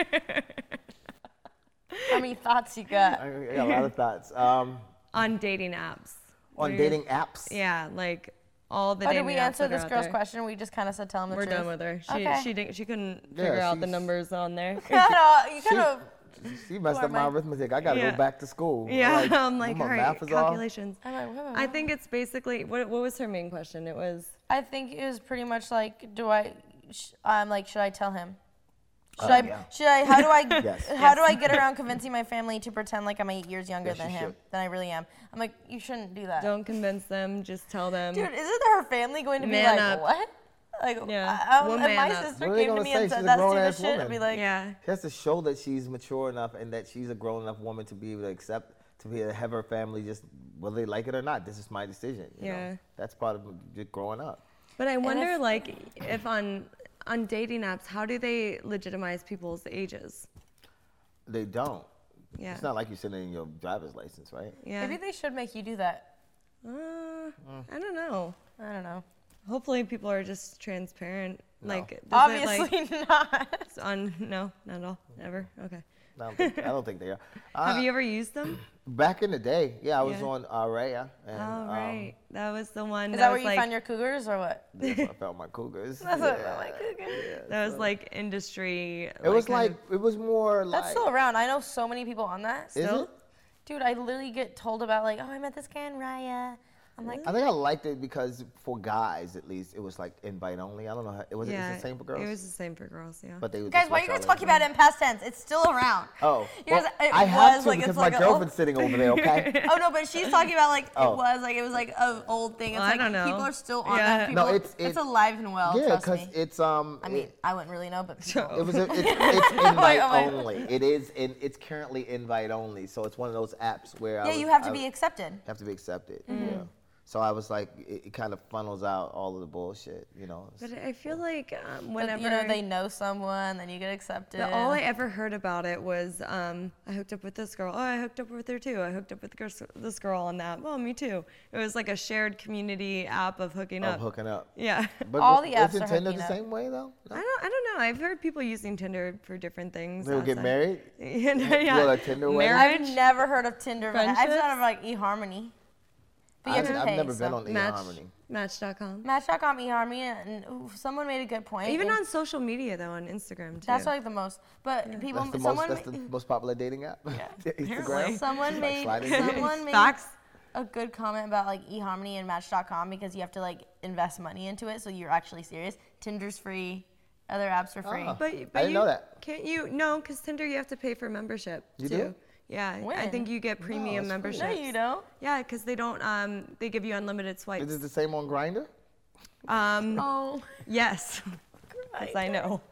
How many thoughts you got? I I got a lot of thoughts. Um, On dating apps. on What are your- dating apps. Yeah, like all the Oh, did dating we apps answer that are this out girl's there. question? We just kind of said tell them the We're truth. done with her. She Okay. she didn't she couldn't Yeah, figure out the she's- numbers on there. I know, you She- kind of. She messed up my Lord, arithmetic. I gotta Yeah. go back to school. Yeah, Like, I'm like, my all right, math is off. calculations. I'm like, whoa, I whoa. think it's basically what what was her main question? It was I think it was pretty much like, do I? Sh- I'm like, should I tell him? Should Uh, I? yeah. Should I? How do I? Yes. How do I get around convincing my family to pretend like I'm eight years younger Yes, than you him should. than I really am? I'm like, you shouldn't do that. don't convince them, just tell them. Dude, isn't her family going to be Man like, up. what? Like, Yeah. I, um, We'll if my man up. sister What are they came to gonna me say? and She's said a that stupid grown-ass shit, I'd woman. be like, yeah. She has to show that she's mature enough and that she's a grown enough woman to be able to accept, to be able to have her family just, whether they like it or not, this is my decision. You Yeah. know? That's part of just growing up. But I wonder, if- like, if on on dating apps, how do they legitimize people's ages? They don't. Yeah. It's not like you're sending in your driver's license, right? Yeah. maybe they should make you do that. Uh, I don't know. I don't know. Hopefully, people are just transparent. Like, does Obviously it, like, not. it's on no, not at all, never. Okay. I don't think, I don't think they are. Have Uh, you ever used them? Back in the day, yeah, I was Yeah. on Araya. And, Oh, right. that was the one. Is that that where was you like, found your cougars or what? Um, that's where I found my cougars. That's what Yeah. I'm like, cougars. That was like industry. It was kind like, of- it was more like. That's still around. I know so many people on that. Is Still. it? Dude, I literally get told about like, oh, I met this guy in Raya. I'm like, I think I liked it because for guys, at least, it was like invite only. I don't know how, it was yeah, it the same for girls? It was the same for girls, yeah. But they would guys, just why are let you guys y'all talking in. about it in past tense? It's still around. Oh, You guys- well, it I have was to like- because it's my like a- girlfriend's sitting over there, okay? Oh no, but she's talking about like Oh. it was like it was like an old thing. It's Well, I like don't know. people are still on Yeah. that. People, No, it's- it's it- alive and well. Yeah, trust because me. it's um. I mean, it, I wouldn't really know, but people. it was a, it's, it's invite oh my- only. It is in. It's currently invite only, so it's one of those apps where I yeah, was- you have to I be accepted. have to be accepted. Yeah. So I was like, it, it kind of funnels out all of the bullshit, you know. But I feel like um, But, whenever you know, they know someone, then you get accepted. the, all I ever heard about it was um, I hooked up with this girl. Oh, I hooked up with her too. I hooked up with girl, this girl on that. Well, me too. It was like a shared community app of hooking Of up. hooking up. Yeah. But All w- the apps isn't are Tinder hooking the up. same way though? No? I don't. I don't know. I've heard people using Tinder for different things. They would get outside. married. yeah. yeah. Well, a Tinder wedding? Marriage. I've never heard of Tinder. But I've Friendships? heard of like eHarmony. But you have I've, to I've pay, never so. been on Match. eHarmony. Match dot com. Match dot com, eHarmony, and ooh, someone made a good point. Even and on social media though, on Instagram too. that's like the most. But people, That's the most. someone, That's the most popular dating app. Instagram. someone Like made, sliding doors. someone made Facts. a good comment about like eHarmony and Match dot com because you have to like invest money into it, so you're actually serious. Tinder's free, other apps are free. Oh. But, but I didn't you, know that. Can't you? No, because Tinder you have to pay for membership You too. do? Yeah, I When? think you get premium it's free. membership. No, you don't. Yeah, because they don't. Um, they give you unlimited swipes. Is it the same on Grindr? Um, Oh, yes, yes, I know.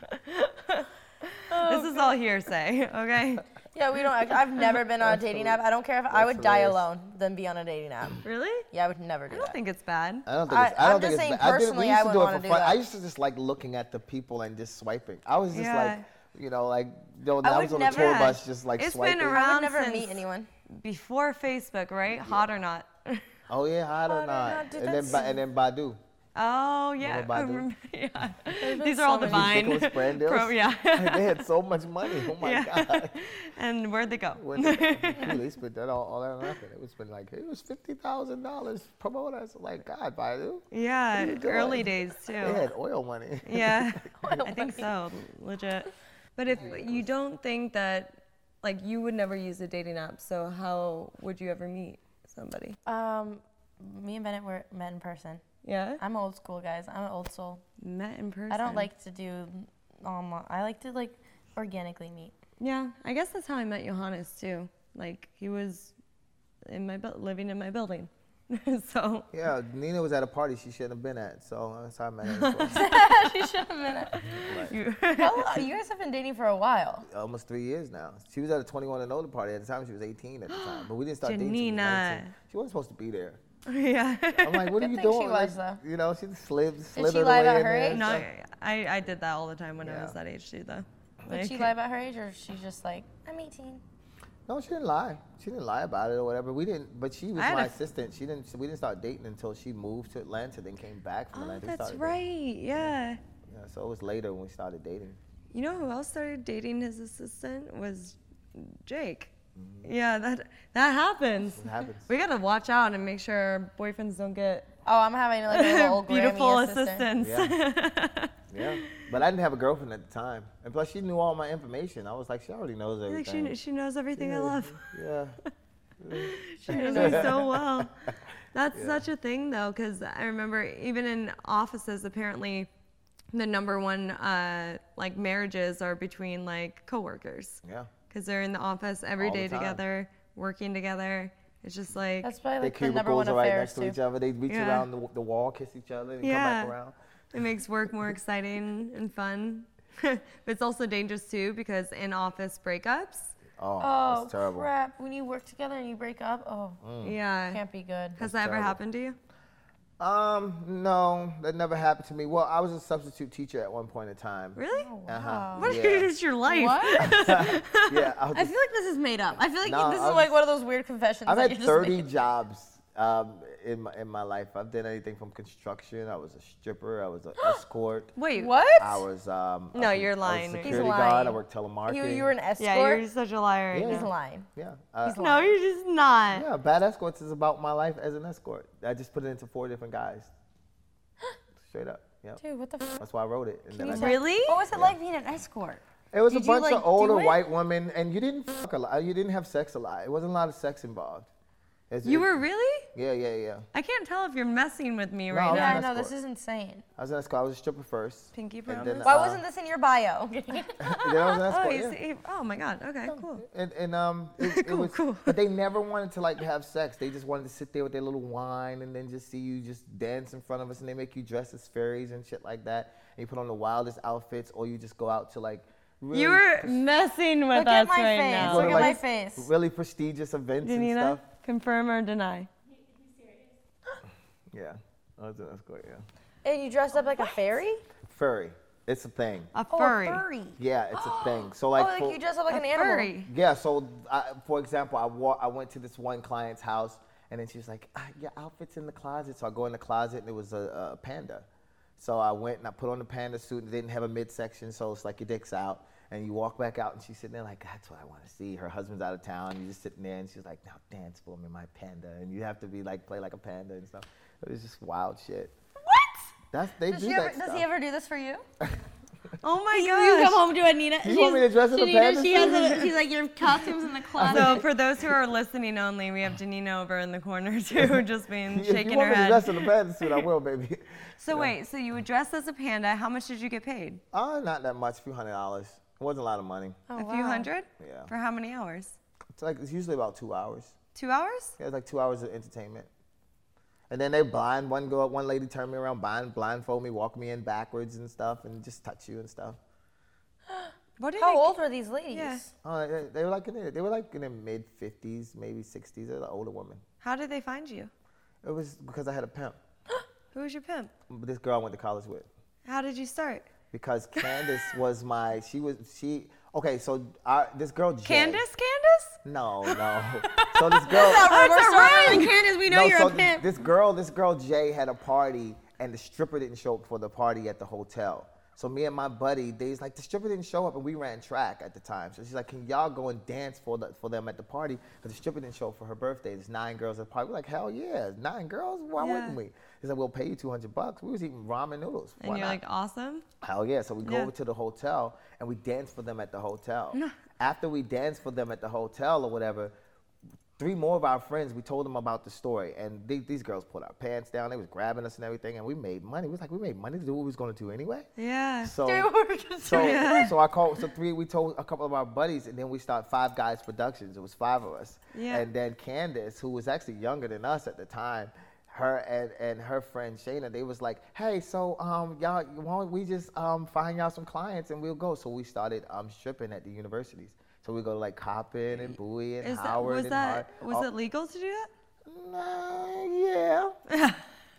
This is all hearsay, okay? yeah, we don't. act- I've never been on a dating app. I don't care if I would die hilarious. alone than be on a dating app. Really? Yeah, I would never do I don't that. think it's bad. I don't think. I- It's, I don't I'm think just it's saying bad. I did- personally, we used I to do wouldn't it for wanna do fun. I that. used to just like looking at the people and just swiping. I was just Yeah. like, you know, like, you know, I I would was on never- the tour bus just like It's swiping. been I around would never since meet anyone. before Facebook, right? Hot or not? Oh yeah, hot or or not? not, dude, and then that's- Ba- and then Badu. Oh yeah. Remember I Badu? remember- yeah. been These are so all many divine. Nicholas brand deals? Pro, yeah. they had so much money. Oh my yeah. god. And where'd they go? When they, they spent that all, all that on nothing. It was been like it was fifty thousand dollars promote us. Like God, Badu. Yeah, What are you doing? early days too. They had oil money. Yeah, I think so, legit. But if you don't think that, like, you would never use a dating app, so how would you ever meet somebody? Um, me and Bennett were met in person. Yeah, I'm old school, guys. I'm an old soul. met in person. I don't like to do online. I like to like organically meet. Yeah, I guess that's how I met Johannes too. Like he was in my bu- living in my building, so Yeah, Nina was at a party she shouldn't have been at, so that's how I met her. She should have been. A, you, how long? You guys have been dating for a while. Almost three years now. She was at a twenty-one and older party. At the time, she was eighteen at the time, but we didn't start dating. till she was Janina. nineteen. She wasn't supposed to be there. yeah. I'm like, what are Good you thing she doing? was, Like, though. you know, she slid, she slithered lie away about in her there. age? No, So- I I did that all the time when I Yeah. was that age too, though. Did she Like- lie about her age, or she's just like, I'm eighteen? No, she didn't lie. She didn't lie about it or whatever. We didn't, but she was I had my a f- assistant. She didn't. We didn't start dating until she moved to Atlanta, then came back from Oh, Atlanta. We that's started dating. right. Yeah. Yeah, so it was later when we started dating. You know who else started dating his assistant was Jake. Mm-hmm. Yeah, that that happens. It happens. We gotta watch out and make sure our boyfriends don't get Oh, I'm having like a little old Beautiful Grammy assistant. assistants. Yeah. Yeah. But I didn't have a girlfriend at the time. And plus, she knew all my information. I was like, she already knows Like everything. she, she knows everything I Yeah, love. Yeah. She knows me so well. That's such a thing, though, because I remember even in offices, apparently, the number one uh, like marriages are between like coworkers. Yeah. Because they're in the office every All the day time. together, working together. It's just like That's probably Their like the number one cubicles are right affair next to too. each other. They reach Yeah. around the, the wall, kiss each other, and Yeah. come back around. it makes work more exciting and fun. But it's also dangerous too because in office breakups, Oh, Oh that's terrible. crap! When you work together and you break up, oh, yeah. can't be good. Has that ever terrible. happened to you? Um, no, that never happened to me. Well, I was a substitute teacher at one point in time. Really? Uh-huh. What yeah. is your life? What? Yeah, I, was I just, feel like this is made up. I feel like No, this I is was- like one of those weird confessions. I've that had you're just thirty making. jobs um, in my in my life. I've done anything from construction. I was a stripper. I was an escort. Wait. What? I was um. No, a- you're I was lying. a He's security lying. guard. I worked telemarketing. You, you were an escort. Yeah, you're such a liar right Yeah. He's now. lying. Yeah. Uh, No, you're just not. yeah. Bad escorts is about my life as an escort. I just put it into four different guys. Straight up. Yeah. Dude, what the? F- That's why I wrote it. And then you I- tell- Really? What was it like being an escort? It was Did a you, bunch like, of do older it? white women, and you didn't fuck a lot. You didn't have sex a lot. It wasn't a lot of sex involved. It's- You it- were really? Yeah, yeah, yeah. I can't tell if you're messing with me No, right I was now. Yeah, I an know escort. this is insane. I was an escort. I was a stripper first. Pinky And promise. then, Why uh, wasn't this in your bio? then I was an Oh, escort. you yeah. see, oh my God. Okay, cool. And, and um, it, it Cool, was, cool. but they never wanted to like have sex. They just wanted to sit there with their little wine and then just see you just dance in front of us, and they make you dress as fairies and shit like that. And you put on the wildest outfits, or you just go out to like really, You were pres- messing with Look at us my right face. now. go Look to, at my like, face. really prestigious events and Janina, stuff. confirm or deny? Yeah, I was an escort. Yeah, And you dressed up like a fairy? furry. It's a thing. A Oh, furry. a furry. Yeah, it's a thing. So Oh, like, like for- you dressed up like a an animal. furry. yeah. So I, for example, I wa- I went to this one client's house, and then she was like, ah, "Your outfit's in the closet." So I go in the closet, and it was a, a panda. So I went and I put on the panda suit. And it didn't have a midsection, so it's like your dick's out. And you walk back out, and she's sitting there like, "That's what I want to see." Her husband's out of town. You're just sitting there, and she's like, "Now dance for me, my panda." And you have to be like, play like a panda and stuff. It was just wild shit. What? That's they Does, do she that ever, does stuff. he ever do this for you? Oh my You, you come gosh. home to Anita. You want me to dress in a Janina, panda she suit? has a, she's like, your costume's in the closet. So for those who are listening only, we have Janina over in the corner too, just being If you shaking want her me to dress head. in a panda suit, I will, baby. So wait, so you would dress as a panda. How much did you get paid? Uh, not that much, a few hundred dollars. It wasn't a lot of money. Oh, a few wow. hundred? Yeah. For how many hours? It's like it's usually about two hours. Two hours? Yeah, it's like two hours of entertainment. And then they blind one girl, one lady turned me around, blind, blindfold me, walk me in backwards and stuff, and just touch you and stuff. What did How you, old were these ladies? Yeah. Oh, they, they were like in their, they were like in their mid fifties, maybe sixties. They're the older women. How did they find you? It was because I had a pimp. Who was your pimp? This girl I went to college with. How did you start? Because Candace was my, she was, she, okay, so our, this girl, Jay. Candace? Candace? No, no. So this girl. Rumor a started. ring. Candace, we know no, you're so a pimp. This girl, this girl Jay had a party, and the stripper didn't show up for the party at the hotel. So me and my buddy, they's like, the stripper didn't show up, and we ran track at the time. So she's like, can y'all go and dance for the, for them at the party? Because the stripper didn't show up for her birthday. There's nine girls at the party. We're like, hell yeah, nine girls? Why Yeah. wouldn't we? He's like, we'll pay you two hundred bucks. We was eating ramen noodles. And Why you're not? like, awesome. Hell yeah. So we go Yeah. over to the hotel and we dance for them at the hotel. After we dance for them at the hotel or whatever, three more of our friends, we told them about the story. And they, these girls pulled our pants down. They was grabbing us and everything. And we made money. We was like, we made money to do what we was going to do anyway. Yeah. So, Dude, we're just so, so I called, so three, we told a couple of our buddies, and then we started Five Guys Productions. It was five of us. Yeah. And then Candace, who was actually younger than us at the time, her and, and her friend Shayna, they was like, hey, so um, y'all, why don't we just um, find y'all some clients and we'll go. So we started um, stripping at the universities. So we go to like Coppin and Bowie and Is that, Howard was and that Hart. was Oh, it legal to do that? Nah, yeah.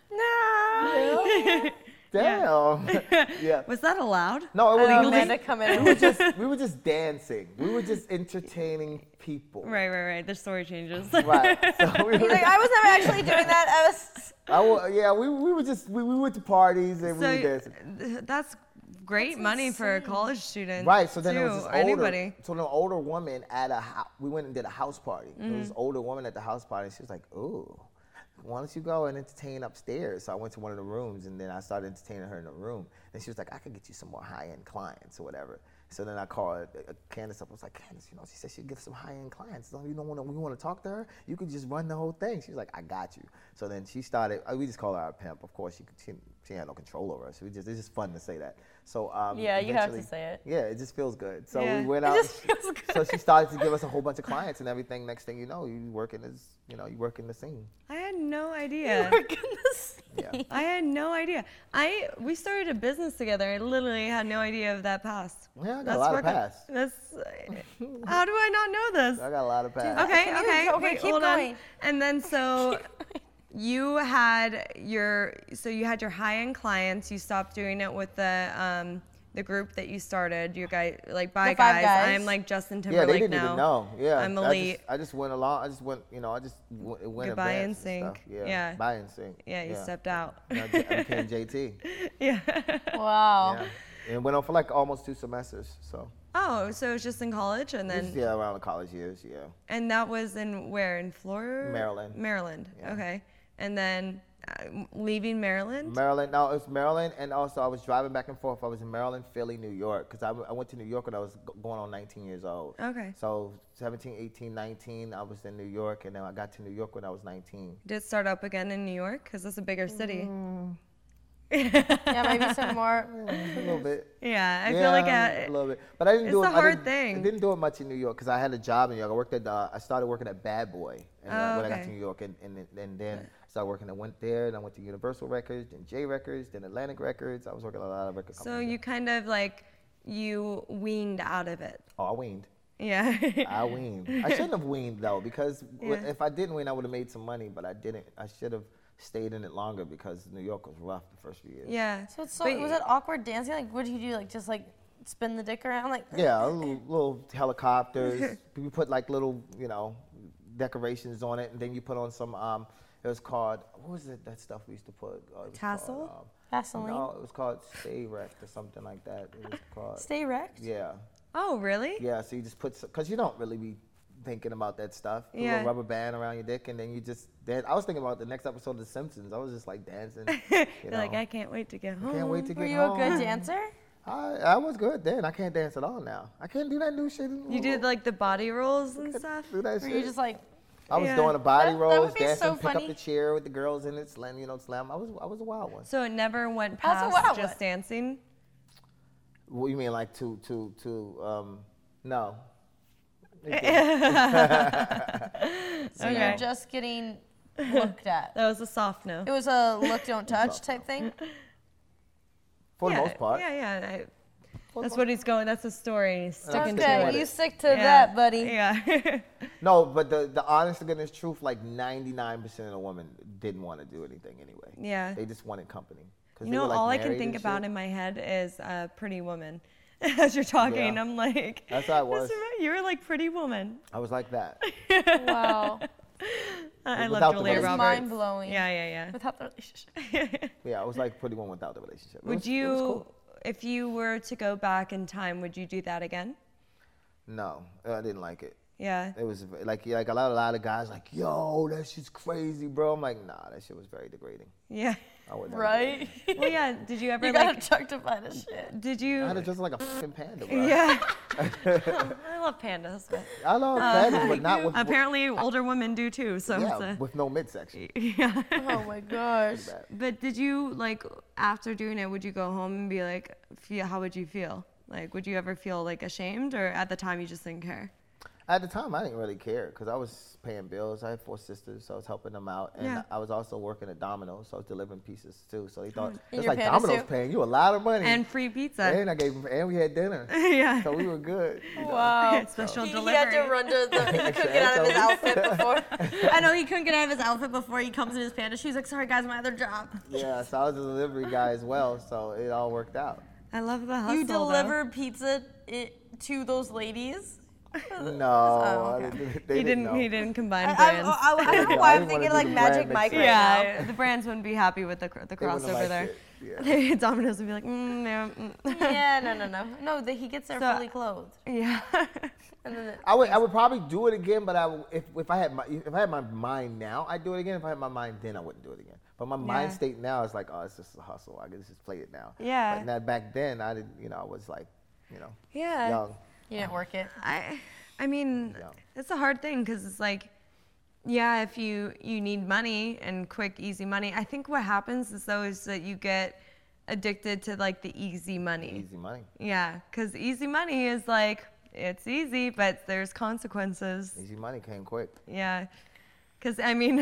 no. Damn. Yeah. Was that allowed? No, it I know was Amanda come in. we were just we were just dancing. We were just entertaining people. Right, right, right. The story changes. Right. So we He's were, like, I was never actually doing that. I was. I wa- yeah, we, we were just we, we went to parties and we were So dancing. th- that's great money for a college student. Right. So then too, there was this or older, anybody. so an older woman at a hou- we went and did a house party. There Mm-hmm. was this older woman at the house party. She was like, "Ooh, why don't you go and entertain upstairs? So I went to one of the rooms, and then I started entertaining her in the room. And she was like, I could get you some more high-end clients or whatever. So then I called uh, Candace up. I was like, Candace, you know, she said she'd give some high-end clients. Don't you don't want to? We want to talk to her. You could just run the whole thing. She was like, I got you. So then she started. Uh, we just call her our pimp. Of course, she could, she, she had no control over us. So we just it's just fun to say that. So um, Yeah, you have to eventually- say it. Yeah, it just feels good. So Yeah. we went It out. just feels good. So she started to give us a whole bunch of clients and everything. Next thing you know, you working as you know you work in the scene. I had no idea. For goodness Yeah. sake. I had no idea. I we started a business together. I literally had no idea of that past. Yeah, I got a lot of working- past. That's how do I not know this? I got a lot of past. Okay, Can you- okay, okay, wait, keep hold going. on. And then so you had your so you had your high-end clients. You stopped doing it with the um the group that you started. You guys like bye The Five guys. Guys. I'm like Justin Yeah, Timberlake they didn't now. even know. Yeah, I'm I elite. just, I just went along. I just went. You know, I just w- went Goodbye advanced in and sync. stuff. Yeah. Yeah. Bye in sync. Yeah, you stepped out. And I, j- I became J T. Yeah. Wow. Yeah. And it went on for like almost two semesters. So Oh, so it was just in college, and just, then yeah, around the college years. Yeah. and that was in where in Florida? Maryland. Maryland. Yeah. Okay. And then uh, leaving Maryland. Maryland. No, it was Maryland, and also I was driving back and forth. I was in Maryland, Philly, New York, because I, w- I went to New York when I was g- going on nineteen years old. Okay. So seventeen, eighteen, nineteen, I was in New York, and then I got to New York when I was nineteen. Did it start up again in New York? Because it's a bigger city. Mm. Yeah, maybe some more. A little bit. Yeah, I yeah, feel like a uh, little bit, but I didn't it's do it. a I hard didn't- thing. I didn't do it much in New York because I had a job in New York. I worked at. Uh, I started working at Bad Boy, and uh, Oh, when I got okay. to New York, and, and, and then I started working. I went there, and I went to Universal Records, then J Records, then Atlantic Records. I was working at a lot of record so companies. you kind of like you weaned out of it. Oh, I weaned. Yeah. I weaned. I shouldn't have weaned though, because w- Yeah. if I didn't wean, I would have made some money. But I didn't. I should have stayed in it longer because New York was rough the first few years. Yeah. So it's so, But- was it awkward dancing? Like, what did you do? Like, just like spin the dick around? Like, Yeah, little, little helicopters. We put like little, you know, decorations on it, and then you put on some. Um, it was called, what was it? That stuff we used to put. Uh, it was Tassel? Called, um, Vaseline? no, it was called Stay Wrecked or something like that. It was called. Stay wrecked? Yeah, Oh, really? yeah. So you just put, because you don't really be thinking about that stuff. Put a Yeah. little rubber band around your dick, and then you just. Dan- I was thinking about the next episode of The Simpsons. I was just like dancing. You You're know. like, I can't wait to get home. Can't wait to Were get you a home. good dancer? I, I was good then. I can't dance at all now. I can't do that new shit. You did like the body rolls and stuff. do that Were shit. you just like, I was Yeah. doing the body That- that would rolls, be dancing, so pick funny. up the chair with the girls in it, slam, you know, slam. I was, I was a wild one. So it never went How's a past wild just one? dancing. What you mean, like to, to, to, um, no. so Okay. you're just getting looked at? That was a soft no. It was a look, don't touch type thing? For yeah, the most part. Yeah, yeah. I, that's what he's going. That's the story. He's sticking to Okay, it. you stick to Yeah. that, buddy. Yeah. No, but the, the honest to goodness truth, like ninety-nine percent of the women didn't want to do anything anyway. Yeah. They just wanted company. 'Cause You they know, were, like, all I can married think and about shit. in my head is uh, Pretty Woman. As you're talking, Yeah. I'm like, That's how it "This was. is right. You were like Pretty Woman. I was like that. Wow. I, I Without love the Julia It's relationship. Roberts. mind blowing. Yeah, yeah, Without the relationship. yeah. Yeah, I was like pretty one without the relationship. It Would was- it you, was cool. if you were to go back in time, would you do that again? No, I didn't like it. Yeah. It was like like a lot, a lot of guys like, yo, that shit's crazy, bro. I'm like, nah, that shit was very degrading. Yeah. I would never do it. Right? Well, yeah. Did you ever You gotta like? objectify the shit. Did I you? had to dress like a fucking panda, bro. Yeah. I love pandas, but I love pandas, but not with apparently older women do too. So yeah, it's a, with no midsection. yeah. Oh my gosh. But did you like after doing it? Would you go home and be like, feel? How would you feel? Like, would you ever feel like ashamed, or at the time you just didn't care? At the time, I didn't really care because I was paying bills. I had four sisters, so I was helping them out, and Yeah. I was also working at Domino's, so I was delivering pizzas too. So they thought In it's your like panda Domino's suit? paying you a lot of money, And free pizza. and I gave, and we had dinner, Yeah. so we were good. you know. Wow. Special He, he delivery. had to run to the, he couldn't get out of his outfit before. I know he couldn't get out of his outfit before he comes in his panda shoes. Like, sorry guys, my other job. Yeah, so I was a delivery guy as well, so it all worked out. I love the hustle. You though. deliver pizza it, to those ladies? No, Oh, I okay. didn't, they He didn't. know. He didn't combine I, I, brands. I, I don't know No, why I I'm didn't thinking wanna like do the Magic brand Mike mix. right now. yeah, the brands wouldn't be happy with the cr- the They wouldn't crossover like there. it. Yeah. Domino's would be like, mm, no. Mm. Yeah, no, no, no. No, the, he gets there So- fully clothed. Yeah. And then the, I would I would probably do it again, but I w- if if I had my if I had my mind now, I'd do it again. If I had my mind then, I wouldn't do it again. But my mind Yeah. state now is like, oh, it's just a hustle. I can just play it now. Yeah. But not back then, I didn't. You know, I was like, you know, Yeah. young. you didn't work it. I, I mean, Yeah. it's a hard thing because it's like, yeah, if you you need money and quick, easy money, I think what happens is though is that you get addicted to like the easy money. Easy money. Yeah, because easy money is like it's easy, but there's consequences. Easy money came quick. Yeah, because I mean,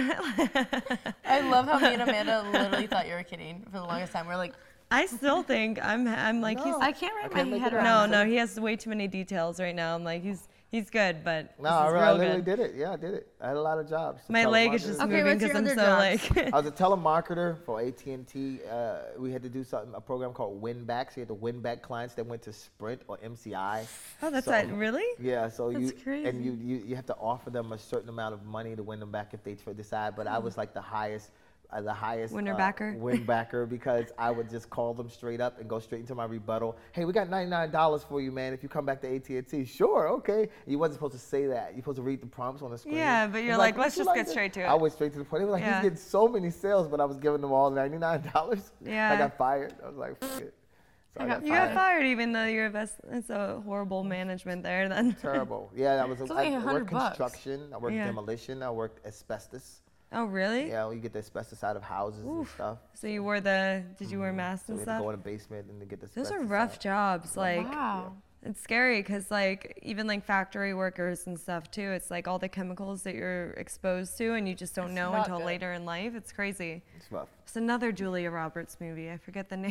I love how me and Amanda literally thought you were kidding for the longest time. We're like, I still think I'm I'm like he's. No. I can't wrap I can't my make head it around No, it. no, he has way too many details right now. I'm like he's he's good, but No, this I, is re- I real literally good. did it. Yeah, I did it. I had a lot of jobs. My leg is just Okay, moving what's because your I'm other so jobs? like. I was a telemarketer for A T and T. Uh, we had to do something, a program called Win Back. So you had to win back clients that went to Sprint or M C I. Oh, that's So- that really? Yeah, so That's you crazy. and you, you you have to offer them a certain amount of money to win them back if they tr- decide. But I was like the highest, uh, the highest Winner uh, backer. win backer because I would just call them straight up and go straight into my rebuttal. Hey, we got ninety-nine dollars for you, man. If you come back to A T and T, sure, okay. You wasn't supposed to say that. You're supposed to read the prompts on the screen. Yeah, but It's you're like, "Would let's you just get this?" straight to I it. went straight to the point. They were like, Yeah. he's getting so many sales, but I was giving them all ninety-nine dollars. Yeah. I got fired. I was like, fuck it. So I got You got fired even though you're a best. It's a horrible management there then. Terrible. Yeah, I was. It's I, only I a hundred worked bucks. construction. I worked Yeah. demolition. I worked asbestos. Oh really? Yeah, you get the asbestos out of houses and stuff. So you wore the? Did you wear masks So and we had to stuff? go in the basement and to get the Those asbestos are rough out. jobs. Like wow. it's scary because like even like factory workers and stuff too. It's like all the chemicals that you're exposed to and you just don't know not until good. later in life. It's crazy. It's rough. It's another Julia Roberts movie. I forget the name.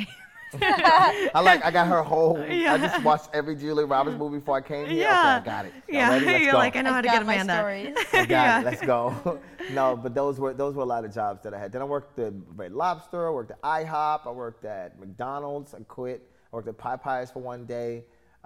I like. I got her whole. Yeah. I just watched every Julia Roberts movie before I came here. Yeah. Okay, I got it. Y'all Yeah, ready? Let's you're go. like I know how I to got get my Amanda. stories. I got Yeah. it. Let's go. No, but those were those were a lot of jobs that I had. Then I worked at Red Lobster. I worked at IHOP. I worked at McDonald's. I quit. I worked at Popeyes for one day.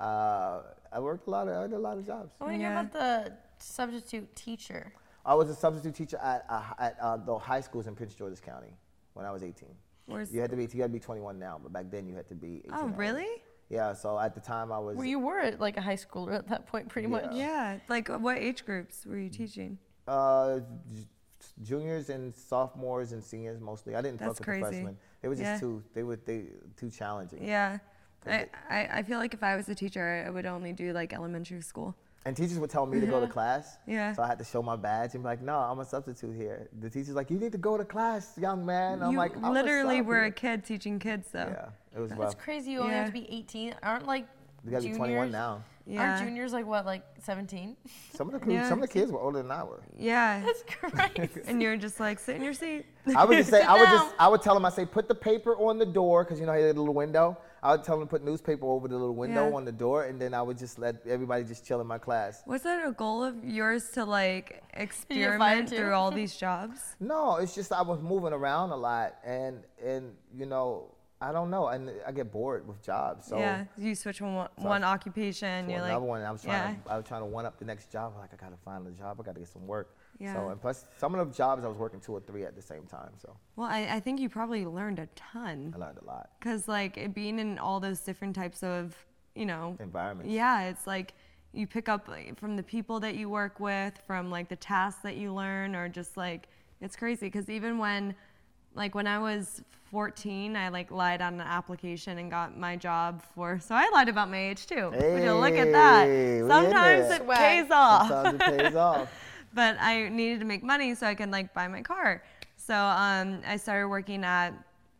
Uh, I worked a lot of. I did a lot of jobs. I want to hear Yeah. about the substitute teacher. I was a substitute teacher at uh, at uh, the high schools in Prince George's County when I was eighteen. Where's- You had to be. You had to be twenty-one now, but back then you had to be eighteen. Oh or older. really? Yeah. So at the time I was. Well, you were like a high schooler at that point, pretty much. Yeah. Like what age groups were you teaching? Uh, j- juniors and sophomores and seniors mostly. I didn't That's fuck with crazy. the freshmen. They were just Yeah. too. They were they too challenging. Yeah. I, it- I, I feel like if I was a teacher, I would only do like elementary school. And teachers would tell me to go to class. Yeah. So I had to show my badge and be like, no, I'm a substitute here. The teacher's like, you need to go to class, young man. I'm you like, I'm literally a were a sub kid teaching kids though. here. Yeah, it was That's rough. crazy. You only have to Yeah. be eighteen. Aren't like You gotta be juniors? twenty-one now. Yeah. Aren't juniors like what, like seventeen? Some of the Yeah. some of the kids were older than I were. Yeah. That's crazy. And you're just like, sit in your seat. I would just say, Sit I would down. just, I would tell them, I say, put the paper on the door, because you know how you had a little window. I would tell them to put newspaper over the little window Yeah. on the door, and then I would just let everybody just chill in my class. Was that a goal of yours to like you get fired experiment too? through all these jobs? No, it's just I was moving around a lot, and and you know, I don't know, and I get bored with jobs. So yeah. You switch from one, So I- one occupation, for you're another like, one, I was trying yeah. to, I was trying to one up the next job. Like I gotta find a job, I gotta get some work. Yeah. So and plus, some of the jobs I was working two or three at the same time. So Well, I, I think you probably learned a ton. I learned a lot. Because like it being in all those different types of, you know, Environments. yeah, it's like you pick up like, from the people that you work with, from like the tasks that you learn, or just like it's crazy. Because even when, like when I was fourteen, I like lied on an application and got my job for. So I lied about my age too. Would you look at that? Hey, we in Sometimes there. it Swag. pays off. Sometimes it pays off. But I needed to make money so I could like buy my car. So um, I started working at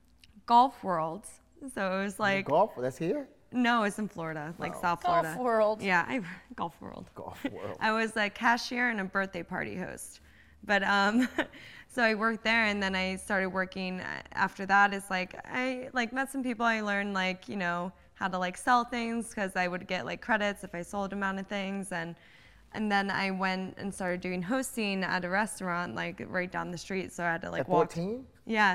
Golf World. So it was like Golf, that's here? no, it's in Florida, like Oh. South Golf Florida. World. Yeah, I, Golf World. Golf World. I was a cashier and a birthday party host. But um, so I worked there, and then I started working after that. It's like I like met some people. I learned like you know how to like sell things because I would get like credits if I sold amount of things, and and then I went and started doing hosting at a restaurant like right down the street. So I had to like At walk. fourteen? Yeah.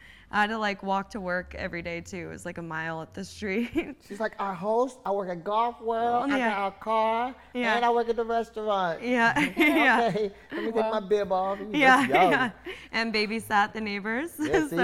I had to like walk to work every day too. It was like a mile up the street. She's like, I host, I work at Golf World, I Yeah. got a car, Yeah. and I work at the restaurant. yeah. yeah. Okay, let me take my bib off. You Yeah, look young. yeah, and babysat the neighbors. Yeah, see? so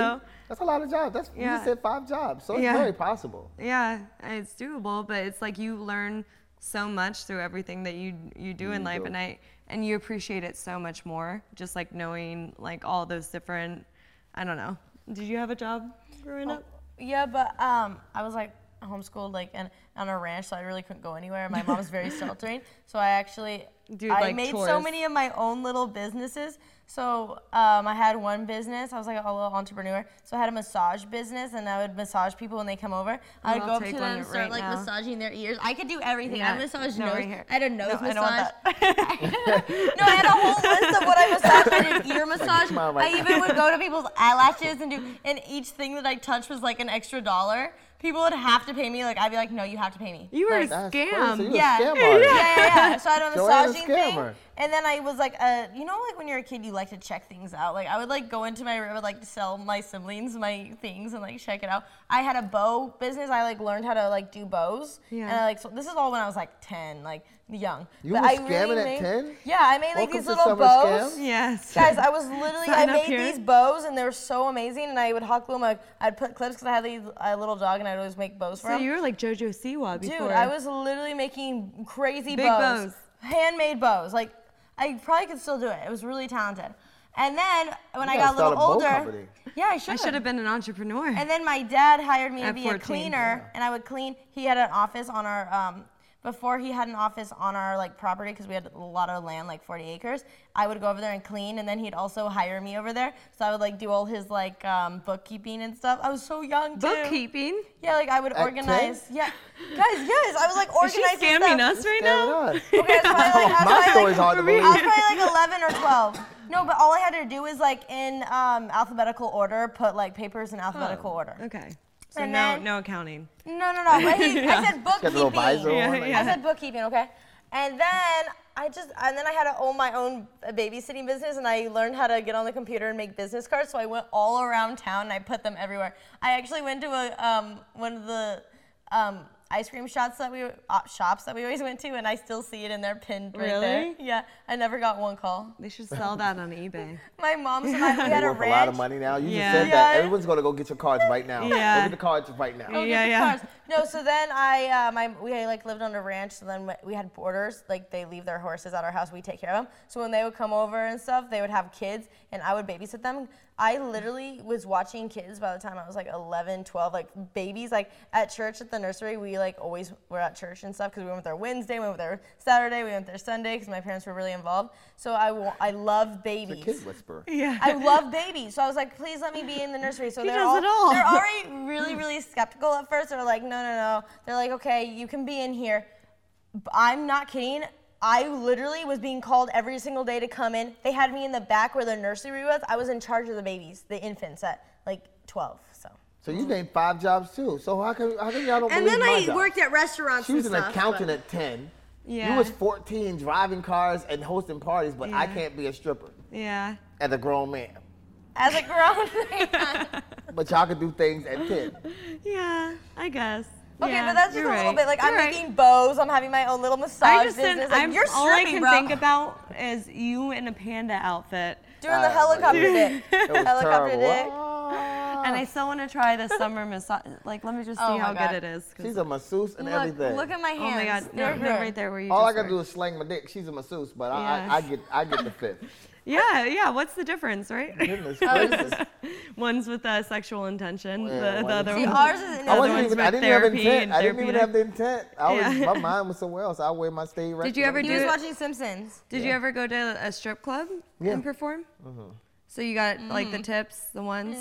That's a lot of jobs. That's you Yeah. just said five jobs, so it's Yeah. very possible. Yeah, it's doable, but it's like you learn so much through everything that you you do in You life, do. and I and you appreciate it so much more. Just like knowing like all those different, I don't know. Did you have a job growing up? Yeah, but um, I was like homeschooled like and on a ranch, so I really couldn't go anywhere. My mom was very sheltering, so I actually Dude, I like made so chores. many of my own little businesses. So um, I had one business. I was like a little entrepreneur. So I had a massage business, and I would massage people when they come over. I would I'll go up take to one them and start right like now. massaging their ears. I could do everything. I Yeah, massaged no, nose. right here. I had a nose No, I don't want massage. that. No, I had a whole list of what I massaged. I did ear massage. come on, right I even would go to people's eyelashes and do, and each thing that I touched was like an extra dollar. People would have to pay me. Like I'd be like, no, you have to pay me. You were a Like, That's crazy. So scam. you yeah. a scam yeah, artist. yeah, yeah. So I had a Joanne's a massaging thing, scammer. and then I was like, uh, you know, like when you're a kid, you like to check things out. Like I would like go into my room, I would like sell my siblings my things and like check it out. I had a bow business. I like learned how to like do bows. Yeah. And I, like so this is all when I was like ten, like young. You But were I scamming really at made- ten? Yeah, I made like Welcome these to little Summer bows. Scams. Yes. Guys, I was literally, I Sign up made here. these bows and they were so amazing, and I would hot glue them. Like, I'd put clips because I had these, a little dog, and I'd always make bows for So him. you were like JoJo Siwa before. Dude, I was literally making crazy Big bows. bows. Handmade bows. Like, I probably could still do it. I was really talented. And then when I You got a gotta little start a bow older, company. yeah, I I should should have been an entrepreneur. And then my dad hired me to At be fourteen. a cleaner, and I would clean. He had an office on our um, before he had an office on our like property because we had a lot of land, like forty acres. I would go over there and clean, and then he'd also hire me over there. So I would like do all his like um, bookkeeping and stuff. I was so young too. Bookkeeping. Yeah, like I would At organize. Yeah, guys, yes, I was like Is she organizing scamming stuff. us right Scamming now? us. Okay, I was probably like, I was My probably, story's like, hard to I believe. was probably like eleven or twelve. No, but all I had to do was like in um, alphabetical order, put like papers in alphabetical order. Okay. So And no, then- no accounting. No, no, no. But he, I said Got the little visor bookkeeping. on. Yeah, like, yeah. I said bookkeeping, okay? And then I just, and then I had to own my own babysitting business, and I learned how to get on the computer and make business cards. So I went all around town and I put them everywhere. I actually went to a um, one of the um, ice cream shops that we uh, shops that we always went to, and I still see it in there pinned right there. Really? Yeah, I never got one call. They should sell that on eBay. My mom said I, we They had a worth a lot of ranch. money now. You Yeah. just said Yeah. that. Everyone's gonna go get your cards right now. Yeah. Go get the cards right now. Go get Yeah, the yeah. cars. No, so then I, uh, my, we like lived on a ranch. So then we had boarders. Like they leave their horses at our house. We take care of them. So when they would come over and stuff, they would have kids, and I would babysit them. I literally was watching kids by the time I was like eleven, twelve, like babies. Like at church at the nursery, we like always were at church and stuff because we went there Wednesday, we went there Saturday, we went there Sunday because my parents were really involved. So I, wa- I love babies. The kid whisperer. Yeah. I love babies. So I was like, please let me be in the nursery. So He they're does all, it all. they're already really, really skeptical at first. They're like, no, no, no. They're like, okay, you can be in here. B- I'm not kidding. I literally was being called every single day to come in. They had me in the back where the nursery was. I was in charge of the babies, the infants at like twelve. So. So you named five jobs too. So how come how come y'all don't And believe then my I job? worked at restaurants She was and an stuff. accountant but- at ten. Yeah. You was fourteen driving cars and hosting parties, but I Yeah. can't be a stripper Yeah. as a grown man. As a grown man. But y'all could do things at ten. Yeah, I guess. Okay, Yeah, but that's just you're a little right. bit like You're I'm right. making bows. I'm having my own little massage I just business. didn't, Like, I'm, you're all I stripping, can bro. think about is you in a panda outfit. Doing the Uh, helicopter yeah. dick. It was Helicopter terrible. dick. Ah. And I still want to try the summer massage. Like, let me just see Oh my how God. good it is. 'cause- She's a masseuse and Look, everything. look at my oh hands. my God, no, They're no, good. right there where you All I just gotta were. do is slang my dick. She's a masseuse, but Yeah. I, I, I get I get the fifth. Yeah, yeah. What's the difference, right? Goodness gracious. One's with uh, sexual intention. Yeah, the, the one- other See, one. ours is the in I other wasn't one's even. I with didn't have therapy intent. and I didn't even have the intent. I was. Yeah. My mind was somewhere else. I wear my stay erect. Did you ever He do was it? watching Simpsons. Did you ever go to a strip club Yeah. and perform? So you got like the tips, the ones,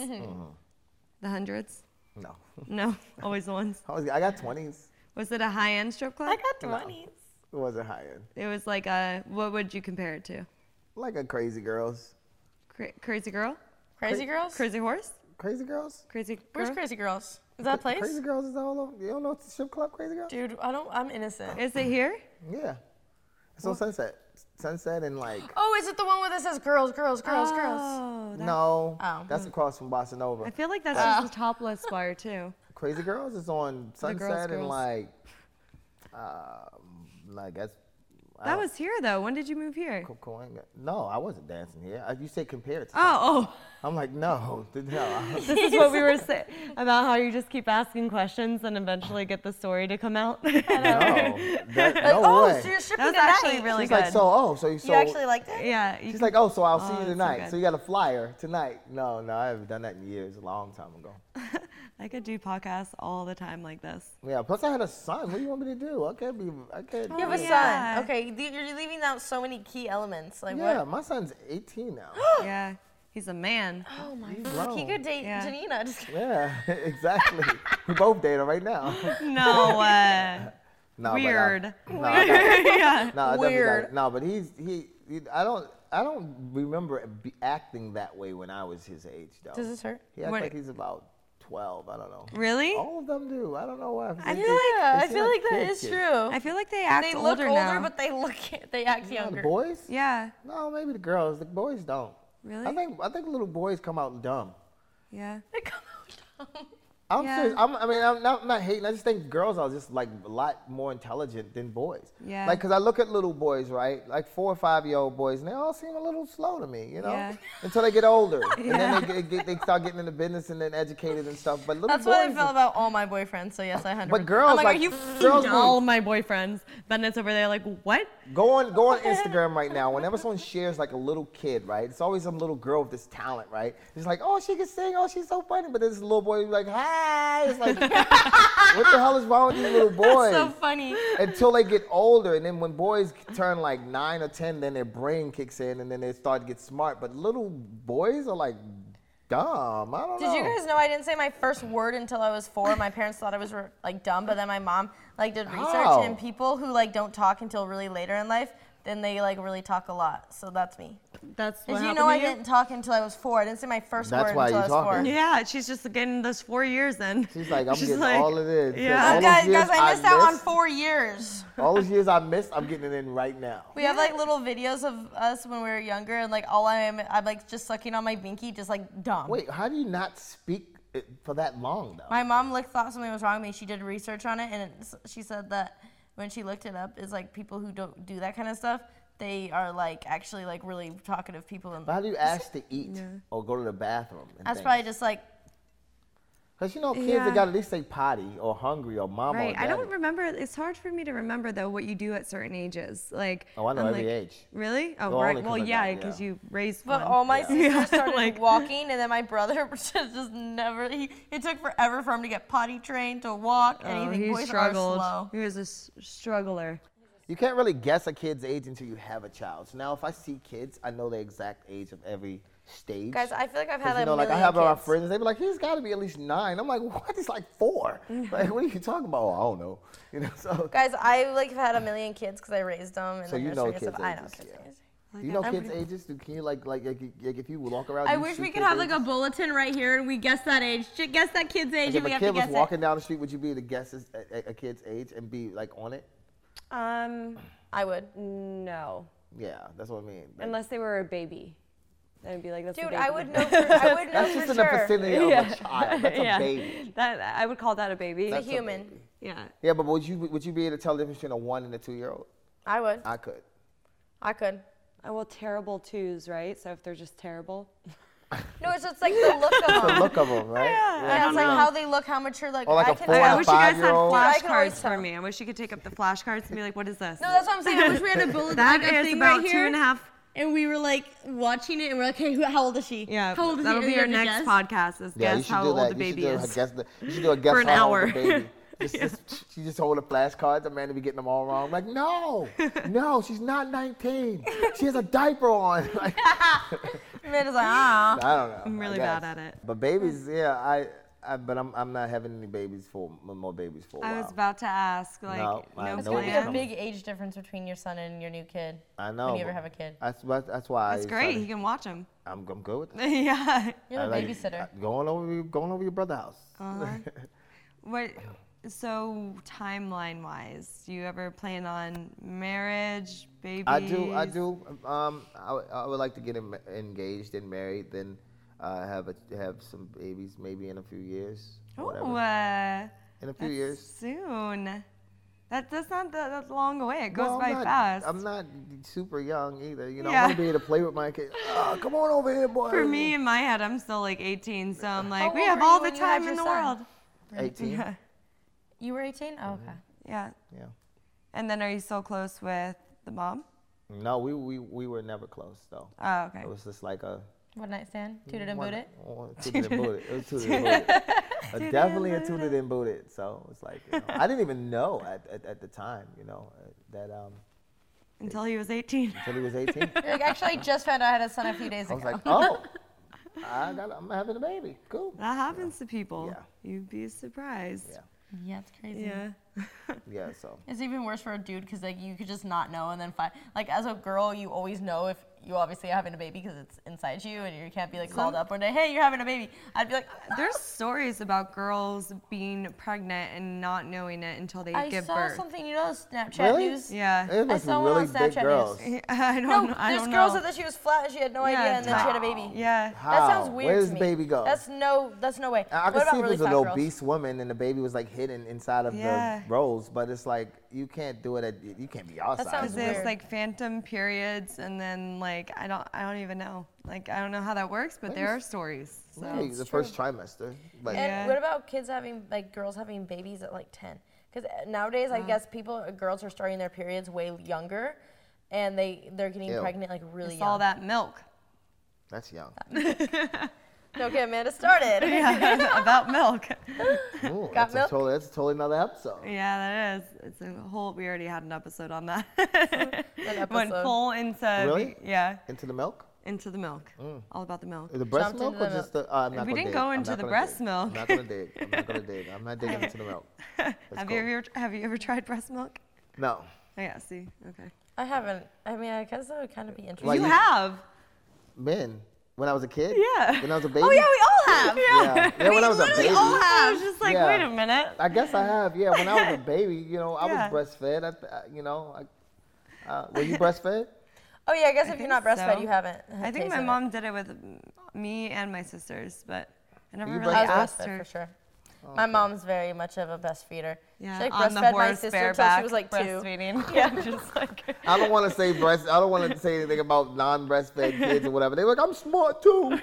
the hundreds? No. No, always the ones. I was. I got twenties. Was it a high-end strip club? I got twenties. It wasn't high end. It was like a. What would you compare it to? Like a crazy girls. Cra- crazy girl? Crazy Girls? Crazy horse? Crazy girls. Crazy Where's girl? Crazy Girls? Is that a place? Crazy girls is all over. You don't know what the strip club Crazy Girls? Dude, I don't. I'm innocent. Is it here? Yeah. It's on Sunset. Sunset and like. Oh, is it the one where that says girls, girls, girls, girls? Oh, that- No. Oh. That's across from Bossa Nova. I feel like that's just a topless bar too. Crazy Girls is on Sunset girls, and girls. like, um, like that's I That don't- was here though. When did you move here? Co- Coing- No, I wasn't dancing here. Uh, You say compared to. Oh, oh. I'm like, no, no. This is what we were saying about how you just keep asking questions and eventually get the story to come out. No, that, no oh, way. so you're stripping That was tonight. actually really She's good. like, so, oh, so you so. You actually liked it? yeah. you She's can- like, oh, so I'll see Oh, you that's so tonight. good. So, you got a flyer tonight. No, no, I haven't done that in years, a long time ago. I could do podcasts all the time like this. Yeah, plus I had a son. What do you want me to do? I can't be, I can't. You have a Yeah. son. Okay, th- you're leaving out so many key elements. Like Yeah, what? my son's eighteen now. Yeah. He's a man. Oh my He's fuck, he grown. could date Yeah. Janina. Just kidding. Yeah, exactly. We both date her right now. No. Uh, No, but I- Weird. no, I got- yeah. no, I definitely got Weird. it. No, but he's he, he. I don't. I don't remember be acting that way when I was his age, though. Does this hurt? He acts What- like he's about twelve. I don't know. Really? All of them do. I don't know why. I They- feel like- Yeah, I they feel seem like that kid is kids. true. I feel like they act They older look older, now. but they look they act Yeah, younger. the boys? yeah. No, maybe the girls. The boys don't. Really? I think I think little boys come out dumb. Yeah. They come out dumb. I'm Yeah. serious. I'm, I mean, I'm not, I'm not hating. I just think girls are just like a lot more intelligent than boys. Yeah. Like, cause I look at little boys, right? Like four or five year old boys, and they all seem a little slow to me, you know? Yeah. Until they get older, and then they get, get, they start getting into business and then educated and stuff. But little That's boys, what I feel about all my boyfriends. So yes, I hundred. But girls, I'm like, like, are you girls All my boyfriends. Bennett's over there like, what? Go on, go on Instagram right now. Whenever someone shares like a little kid, right? It's always some little girl with this talent, right? It's like, oh, she can sing. Oh, she's so funny. But this little boy is like, hi. It's like, what the hell is wrong with these little boys? so funny. Until they get older, and then when boys turn like nine or ten, then their brain kicks in, and then they start to get smart. But little boys are like dumb. I don't Did know. you guys know I didn't say my first word until I was four? My parents thought I was re- like dumb, but then my mom like did research, How? and people who like don't talk until really later in life, then they like really talk a lot. So that's me. That's what Did you happened know to I you? didn't talk until I was four? I didn't say my first That's word why until I you was four. talking. Yeah, she's just getting those four years in. She's like, I'm She's getting like- all it is. Yeah. All Oh, those guys, years guys, I missed out on missed- four years. All those years I missed, I'm getting it in right now. We have like little videos of us when we were younger, and like all I'm, I'm like just sucking on my binky, just like dumb. Wait, how do you not speak it for that long though? My mom like thought something was wrong with me. She did research on it, and it, she said that when she looked it up, is like people who don't do that kind of stuff, they are like actually like really talkative people. And But how do you ask to eat or go to the bathroom? that's probably just like Because you know, kids Yeah. they got to at least say potty or hungry or mama Right. or I don't daddy. remember. It's hard for me to remember though what you do at certain ages. Like. Oh, I know I'm every like, age. Really? Oh, Well, right. only 'cause Well, I yeah, got- because yeah. you raised But one. all my sisters Yeah, started like- walking, and then my brother just never. He, it took forever for him to get potty trained to walk. Oh, Anything. he Boys struggled. are slow. He was a s- struggler. You can't really guess a kid's age until you have a child. So now, if I see kids, I know the exact age of every stage. Guys, I feel like I've 'Cause, had you a know, like I million have our kids. friends, they be like, he's got to be at least nine. I'm like, what? He's like four. Like, what are you talking about? Oh, I don't know. You know, so. Guys, I like have had a million kids because I raised them. And So the you know nursery and kids' stuff. I know ages, kids' yeah. ages. Do you know I'm kids' pretty- ages? Do, can you like, like, like, like if you walk around? I you wish see we could kids' have like a ages? bulletin right here and we guess that age. Sh- Guess that kid's age Like, and if we a have kid to was guess walking it. down the street, would you be able to guess his, a, a kid's age and be like on it? Um, I would. no. Yeah, that's what I mean. Like, Unless they were a baby. Then I'd be like, that's a Dude, baby. I would know. For, I would know that's for just in the sure. vicinity of Yeah. a child. That's yeah. a baby. That I would call that a baby. It's a That's human. baby. Yeah. Yeah, but would you would you be able to tell the difference between a one and a two year old? I would. I could. I could. Oh, well, terrible twos, right? So if they're just terrible. No, it's just like the look of The them. look of them, right? Yeah, it's like how they look, how mature. Like, Or like I a can four I, and tell. a wish you guys had five-year-old. Dude, I can always flashcards for tell. me. I wish you could take up the flashcards and be like, what is this? No, that's what I'm saying. I wish we had a bullet that like a is thing about right two here, and a half. and we were like watching it, and we're like, hey, who, how old is she? Yeah, How old is that'll he? be And our you have to next guess. podcast. Is Yeah, you guess should how do old that. the You baby should do a is. guess the, you should do a guess For an how old hour. the baby. Just, just, she just holding flashcards. Amanda be getting them all wrong. I'm like, no, no, she's not nineteen. She has a diaper on. Like, Amanda's like, ah. I don't know. I'm really I guess. bad at it. But babies, yeah, I, I but I'm, I'm not having any babies for more babies for a I while. was about to ask, like, No, no, I It's know gonna be it's a plan. big age difference between your son and your new kid. I know. When you ever but have a kid. That's what- that's why. That's I great. decided- He can watch them. I'm, I'm good with that. yeah. You're I a like- babysitter. Going over, your- going over your brother's house. Uh-huh. What? So timeline wise, do you ever plan on marriage, babies? I do, I do. Um, I, would- I would like to get em- engaged and married, then uh, have a, have some babies maybe in a few years. or Oh, whatever. uh, In a few that's years. soon. That, that's not that, that long away. It goes Well, by I'm not, fast. I'm not super young either. You know, Yeah. I want to be able to play with my kids. Oh, come on over here, boy. For me, in my head, I'm still like eighteen, so I'm like, we old have were all you the when you had time your in the son? world. eighteen. Yeah. You were eighteen? Oh, okay. Yeah. Yeah. And then are you still close with the mom? No, we, we we were never close though. Oh, okay. It was just like a One night stand? Tooted and one- booted? oh, tooted and booted. It was tooted and booted. Uh, definitely a tooted and booted. So it's like you know, I didn't even know at, at, at the time, you know, uh, that um Until he was eighteen. until he was eighteen. You're like, actually, I just found out I had a son a few days I ago. was like, oh, I got I'm having a baby. Cool. That happens to people. Yeah. You'd be surprised. Yeah. Yeah, it's crazy. Yeah. Yeah. So It's even worse for a dude because like you could just not know and then find like as a girl you always know if you obviously are having a baby because it's inside you and you can't be like called up one day, hey, you're having a baby. I'd be like, There's stories about girls being pregnant and not knowing it until they I give saw birth. something, you know, Snapchat Really? news. Yeah. it must be saw one on really big Snapchat girls. news. I don't No, know. I there's don't girls know. that said she was flat and she had no Yeah, idea and then she had a baby. Yeah. How? That sounds weird Where to does me. baby go? That's no, that's no way. I, I what can about see if really it's an fat girls? obese woman and the baby was like hidden inside of Yeah. the rolls, but it's like you can't do it. At, you can't be outside. sounds Because there's weird. like phantom periods, and then like I don't, I don't even know. Like I don't know how that works, but there are stories. So. Maybe the first trimester. But And Yeah. what about kids having, like, girls having babies at, like, ten? Because nowadays, I guess people, uh, girls are starting their periods way younger, and they, they're getting Ew. pregnant, like, really It's young. all that milk. that's young. Don't get Amanda started. Yeah, about milk. Ooh, Got that's, milk? a totally, that's totally another episode. Yeah, that is. It's a whole. We already had an episode on that. An Went episode. full into. Really? Yeah, Into the milk? into the milk. All about the milk. Is it breast Jumped milk into or the just the? Uh, I'm not We gonna didn't dig. go I'm into not the gonna breast dig. milk. I'm not gonna dig. I'm not gonna dig. I'm not digging into the milk. Let's Have go. you ever Have you ever tried breast milk? No. Oh, yeah. See. Okay. I haven't. I mean, I guess that would kind of be interesting. Like you you- have. Men. When I was a kid. Yeah. When I was a baby. Oh, yeah, we all have. Yeah. Yeah, when I was a baby. I was just like, Yeah. wait a minute. I guess I have. Yeah. When I was a baby, you know, I Yeah. was breastfed. I, th- I- you know, I, uh, were you breastfed? Oh, yeah, I guess if think you're not breastfed, so. you haven't. I think my tasted it. mom did it with me and my sisters, but I never You really I was asked breastfed her. for sure. My mom's very much of a breastfeeder. Yeah, she like on the breastfed my horse sister till bareback she was like two. breastfeeding. Yeah, just like. I don't want to say breast. I don't want to say anything about non-breastfed kids or whatever. They're like, I'm smart too.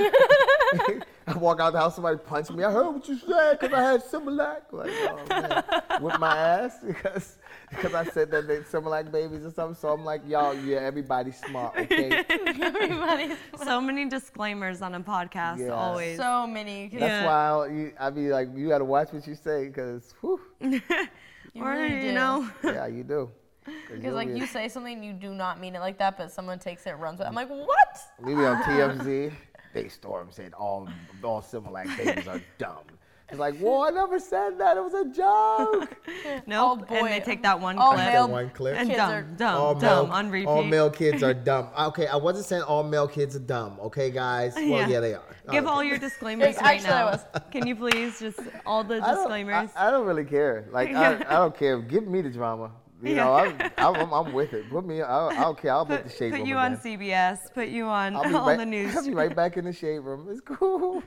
I walk out the house, somebody punched me. I heard what you said because I had Similac. Like, oh man, whip my ass because because I said that they Similac babies or something. So I'm like, y'all, yeah, everybody's smart, okay? Everybody's So many disclaimers on a podcast, Yeah. always. so many. 'cause That's Yeah. why I'll, you, I be like, you gotta watch what you say because, whew, you or, really you do. know. yeah, you do. Because like you say something, you do not mean it like that, but someone takes it and runs with it. I'm like, what? We be on T M Z. They storm said all all Similac babies are dumb. It's like, whoa, I never said that. It was a joke. Nope. Oh, and boy. they take that one All clip. male one clip. and kids dumb, are- dumb, all dumb, male, on repeat. all male kids are dumb. Okay, I wasn't saying all male kids are dumb. Okay, guys. Well, yeah, Yeah. they are. Give Okay. all your disclaimers Yeah, right actually, I now. was. Can you please just all the I don't, disclaimers? I, I don't really care. Like I, I don't care. Give me the drama. You know, I'm, I'm, I'm, I'm with it. Put me. I, I don't care. I'll make the shade Put room you again. on C B S. Put you on I'll be all right, the news. I'll be right back in the shade room. It's cool.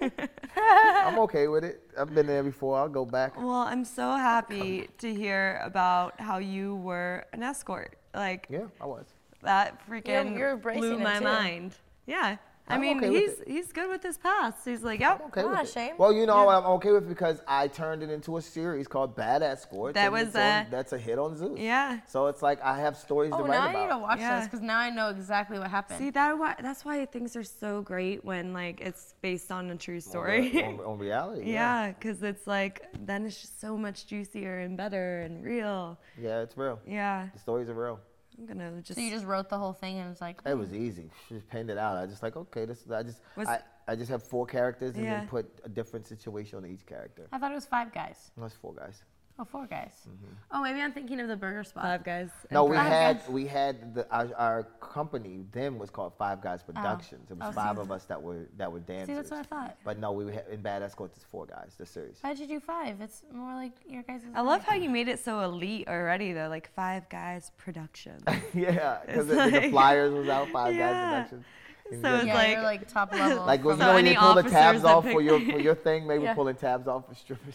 I'm okay with it. I've been there before. I'll go back. Well, I'm so happy to hear about how you were an escort. Like Yeah, I was. that freaking you're embracing blew it, my too. mind. Yeah. I I'm mean, okay with he's it. he's good with his past. He's like, yep. I'm okay I'm with not it. ashamed. Well, you know what I'm okay with because I turned it into a series called Bad Escorts. That and was it's on- a- that's a hit on Zeus. Yeah. So it's like I have stories Oh, to now write I need to about. watch Yeah. this because now I know exactly what happened. See that why that's why things are so great when like it's based on a true On, story. re- on, on reality. Yeah. Yeah, because it's like then it's just so much juicier and better and real. Yeah, it's real. Yeah, The stories are real. I'm gonna just. so you just wrote the whole thing and it was like, It was easy. She just penned it out. I just like, okay, this. I just, Was- I, I just have four characters and Yeah. then put a different situation on each character. I thought it was five guys. That's four guys. Oh, four guys. Oh, maybe I'm thinking of the burger spot. Five guys. No, we Five had Guys. we had the our, our company then was called Five Guys Productions. It was Oh, see, five of us that were that were dancers. See, that's what I thought. But no, we had in Bad Escorts it's four guys. The series. Why did you do five? It's more like your guys' I love how you made it so elite already though, like Five Guys Production. yeah, because It's the, the like- flyers was out. Five Yeah. Guys Productions. So Yeah. it's Yeah, like, you're like top level. Like, you from- know when any you pull the officers tabs that off pick- for your for your thing, maybe Yeah. pulling tabs off for strippers.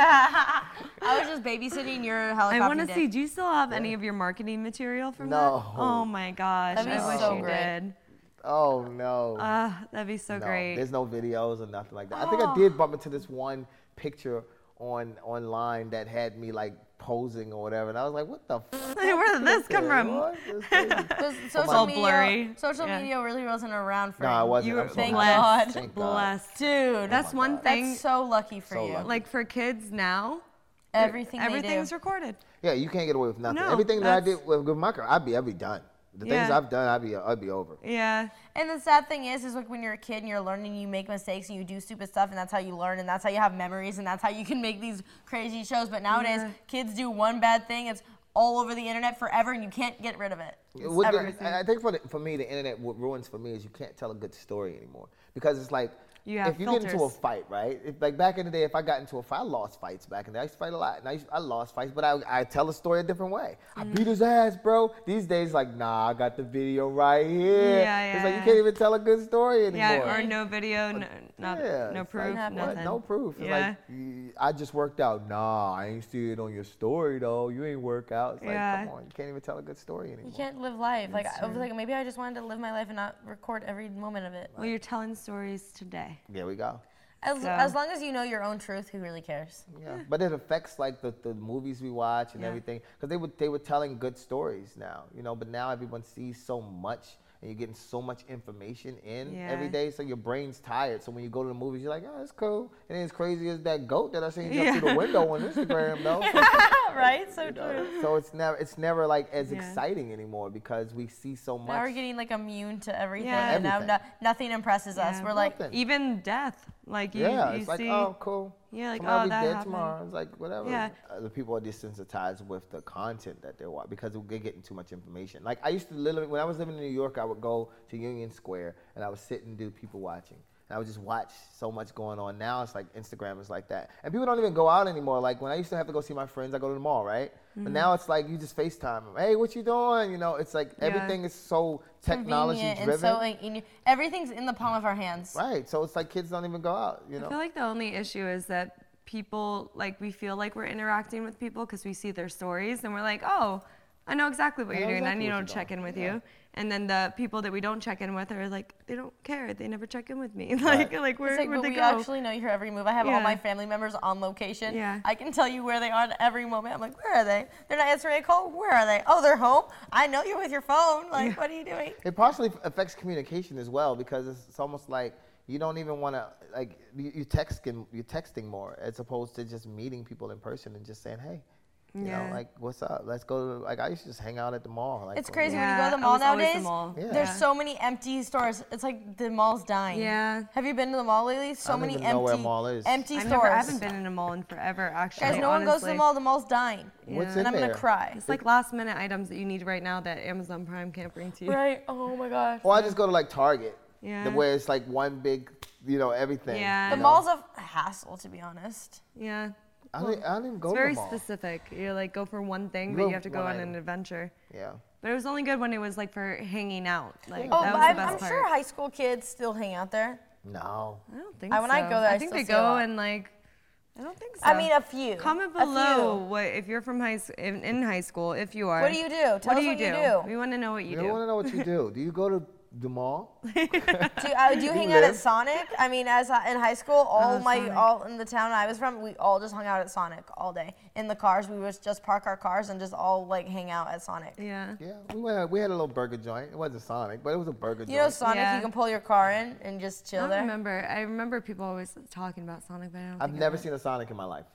I was just babysitting your helicopter. I want to dick. see. Do you still have any of your marketing material from No. that? Oh my gosh, That'd be I wish so you great. did. Oh no. Ah, that'd be so no, great. There's no videos or nothing like that. I think I did bump into this one picture on online that had me like posing or whatever, and I was like, "What the fuck? Where did this come from?" What? That's crazy. Because social all media, blurry. social Yeah. media really wasn't around for No, I you. wasn't. You I'm were so Thank happy. God. Thank God. Blessed. Dude, That's one God. thing. that's so lucky for So you. lucky. Like for kids now, Everything they everything's do. recorded. Yeah, you can't get away with nothing. No, Everything that I that's- did with, with my career, I'd be, I'd be done. The things Yeah. I've done, I'd be, I'd be over. Yeah. And the sad thing is, is like when you're a kid and you're learning, you make mistakes and you do stupid stuff, and that's how you learn, and that's how you have memories, and that's how you can make these crazy shows. But nowadays, Yeah. kids do one bad thing, it's all over the internet forever, and you can't get rid of it. It would- Ever. I think for, the, for me, the internet, what ruins for me is you can't tell a good story anymore. Because it's like, You have if you get into a filters. fight, right? If, like back in the day, if I got into a fight, I lost fights back in the day. I used to fight a lot. And I, used, I lost fights, but I, I tell the story a different way. I Mm-hmm. beat his ass, bro. These days, like, nah, I got the video right here. Yeah, It's like, yeah. you can't even tell a good story anymore. Yeah, or no video, no, not, Yeah, no it's proof, like, nothing. what? No proof. It's Yeah. like, y- I just worked out. Nah, I ain't see it on your story, though. You ain't work out. It's like, Yeah. come on. You can't even tell a good story anymore. You can't live life. Like I was like, maybe I just wanted to live my life and not record every moment of it. Well, you're telling stories today. There we go. As, So- as long as you know your own truth, who really cares? Yeah, but it affects like the, the movies we watch and Yeah. everything because they were they were telling good stories now, you know. But now everyone sees so much and you're getting so much information in Yeah. every day, so your brain's tired. So when you go to the movies, you're like, oh, that's cool. It ain't as crazy as that goat that I seen jump through the window on Instagram, though. Right? So You know, true. so it's never it's never like as Yeah. exciting anymore because we see so much. Now we're getting like immune to everything, Yeah. and now Everything. no, nothing impresses us. Yeah. We're like, Nothing. Even death, like you, yeah, you it's like, see. oh, cool. Yeah, like, Somebody oh, that dead happened. tomorrow. It's like, whatever. Yeah. Uh, the people are desensitized with the content that they're watching because they're getting too much information. Like, I used to literally, when I was living in New York, I would go to Union Square and I would sit and do people watching. And I would just watch so much going on. Now it's like Instagram is like that. And people don't even go out anymore. Like, when I used to have to go see my friends, I go to the mall, right? Mm-hmm. But now it's like you just FaceTime them. Hey, what you doing? You know, it's like Yeah. everything is so technology convenient driven. and so like, in, everything's in the palm of our hands. Right. So it's like kids don't even go out, you I know? feel like the only issue is that people, like, we feel like we're interacting with people because we see their stories and we're like, oh, I know exactly what I you're know doing. I exactly need what to you're check doing. in with Yeah. you. And then the people that we don't check in with are like, they don't care. They never check in with me. like, Right. like where, It's like, where'd but they we go? actually know your every move. I have all Yeah. my family members on location. Yeah. I can tell you where they are at every moment. I'm like, where are they? They're not answering a call. Where are they? Oh, they're home. I know you're with your phone. Like, what are you doing? It partially f- affects communication as well because it's, it's almost like you don't even want to like you, you texting you're texting more as opposed to just meeting people in person and just saying hey, you Yeah. know, like what's up? Let's go. To, like I used to just hang out at the mall. Like, It's when- crazy when you Yeah, go to the I mall was always the nowadays. mall. Yeah. There's Yeah. so many empty stores. It's like the mall's dying. Yeah. Have you been to the mall lately? So don't many even empty, know where a mall is. empty I've stores. never, I haven't been in a mall in forever, actually. Guys, no one goes to the honestly. mall. The mall's dying. What's Yeah. in And I'm there? gonna cry. It's like last minute items that you need right now that Amazon Prime can't bring to you. Right? Oh my gosh. Or I just go to like Target, Yeah. the, where it's like one big, you know, everything. Yeah. The you know? mall's a hassle, to be honest. Yeah. I don't, I don't even go It's to very the mall. specific. You like go for one thing, You but go you have to go one on item. an adventure. Yeah. But it was only good when it was like for hanging out. Like Oh, that but was I'm, the best I'm part. sure high school kids still hang out there. No. I don't think I- so. when I go there, I think still they see a go lot. and like. I don't think so. I mean, a few. Comment A below few. what if you're from high s- in, in high school. If you are. What do you do? Tell what us do you what do? you do. We want to know what you You do. don't want to know what you do. Do you go to the mall? Do, uh, do you hang out live? at Sonic? I mean, as I- in high school, all Oh, my Sonic. all in the town I was from, we all just hung out at Sonic all day. In the cars, we would just park our cars and just all like hang out at Sonic. Yeah. Yeah. We went. We had a little burger joint. It wasn't Sonic, but it was a burger You know joint. Sonic, Yeah. you can pull your car in and just I chill don't there. remember. I remember people always talking about Sonic, but I don't. I've think I never went. seen a Sonic in my life.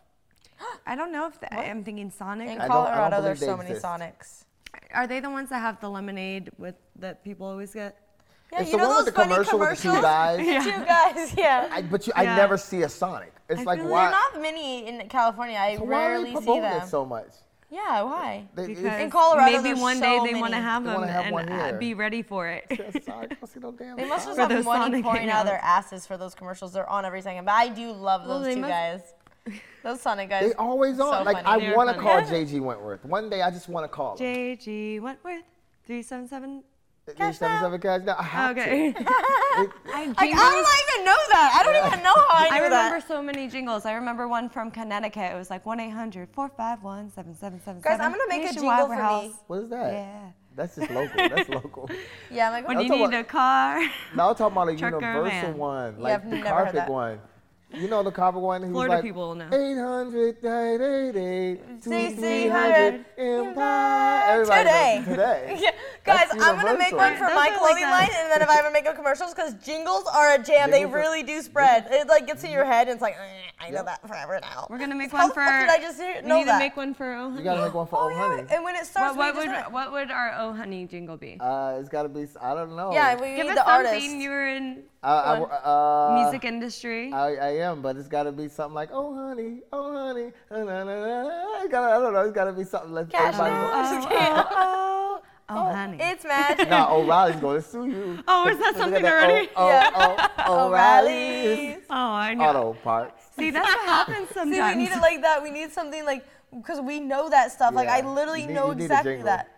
I don't know if the, I'm thinking Sonic. In I don't- I don't Colorado, believe there's they so many exist. Sonics. Are they the ones that have the lemonade with that people always get? Yeah, It's you the know one those with the funny commercial with the two commercials? guys. Two guys, yeah. I, but you, Yeah. I never see a Sonic. It's I like feel why? There are not many in California. I so why are rarely they see promoting them. it so much? Yeah, why? They, Because In Colorado, maybe there's one so day they want to many. have They them wanna have and one uh, here. be ready for it. It's Sonic. I don't see no damn They must Sonic. just have those money Sonic pouring out of their hangouts. asses for those commercials. They're on every second. But I do love Well, those they two must- guys. Those Sonic guys. They always on. So like funny. I They're want to funny. call J G Wentworth. One day I just want to call him. J G Wentworth, three seven seven. Cash seventy-seven cash now. I have Okay. to. It- I, Like, jingles, I don't even know that. I don't even know how I I knew remember that. so many jingles. I remember one from Connecticut. It was like one eight hundred four five one seven seven seven seven. Guys, I'm gonna make a Nationwide jingle for warehouse. me. what is that? Yeah. That's just local. That's local. Yeah, I'm like, When I'll you talk need about- a car. Now I'm talking about a Truck or universal van? one, Yeah, like I've the never heard carpet that. one. You know the carpet one? He Florida was like, people will know. eight hundred, eight eight eight, two six three hundred, Empire. Everybody Today. knows today. Yeah. Guys, That's I'm gonna make universal. one for Those my are like clothing the- line, and then if I ever make a commercials, because jingles are a jam. They Jingles are- really do spread. It like gets in your head, and it's like, eh, I know that forever now. We're gonna make How one the for. fuck did I just hear- we know need that? to make one for Oh Honey. You gotta make one for Oh Oh yeah, Honey. and when it starts, What, what we would just what would our Oh Honey jingle be? Uh, it's gotta be, I don't know. yeah, we Give need us the something. artist. You were in I, I, uh, music industry. I, I am, but it's gotta be something like, oh honey, oh honey, na, na, na, na. It gotta, I don't know, it's gotta be something like Cash everybody now. goes, oh, oh, oh, honey. It's magic. Nah, O'Reilly's gonna sue you. Oh, is that Look at something that, already? Oh, Yeah. oh, oh, O'Reilly's Oh, I know. Auto Parts. See, that's what happens See, sometimes. we need it like that. We need something like, because we know that stuff. Like, I Yeah. literally You need- know you need a exactly jingle. that.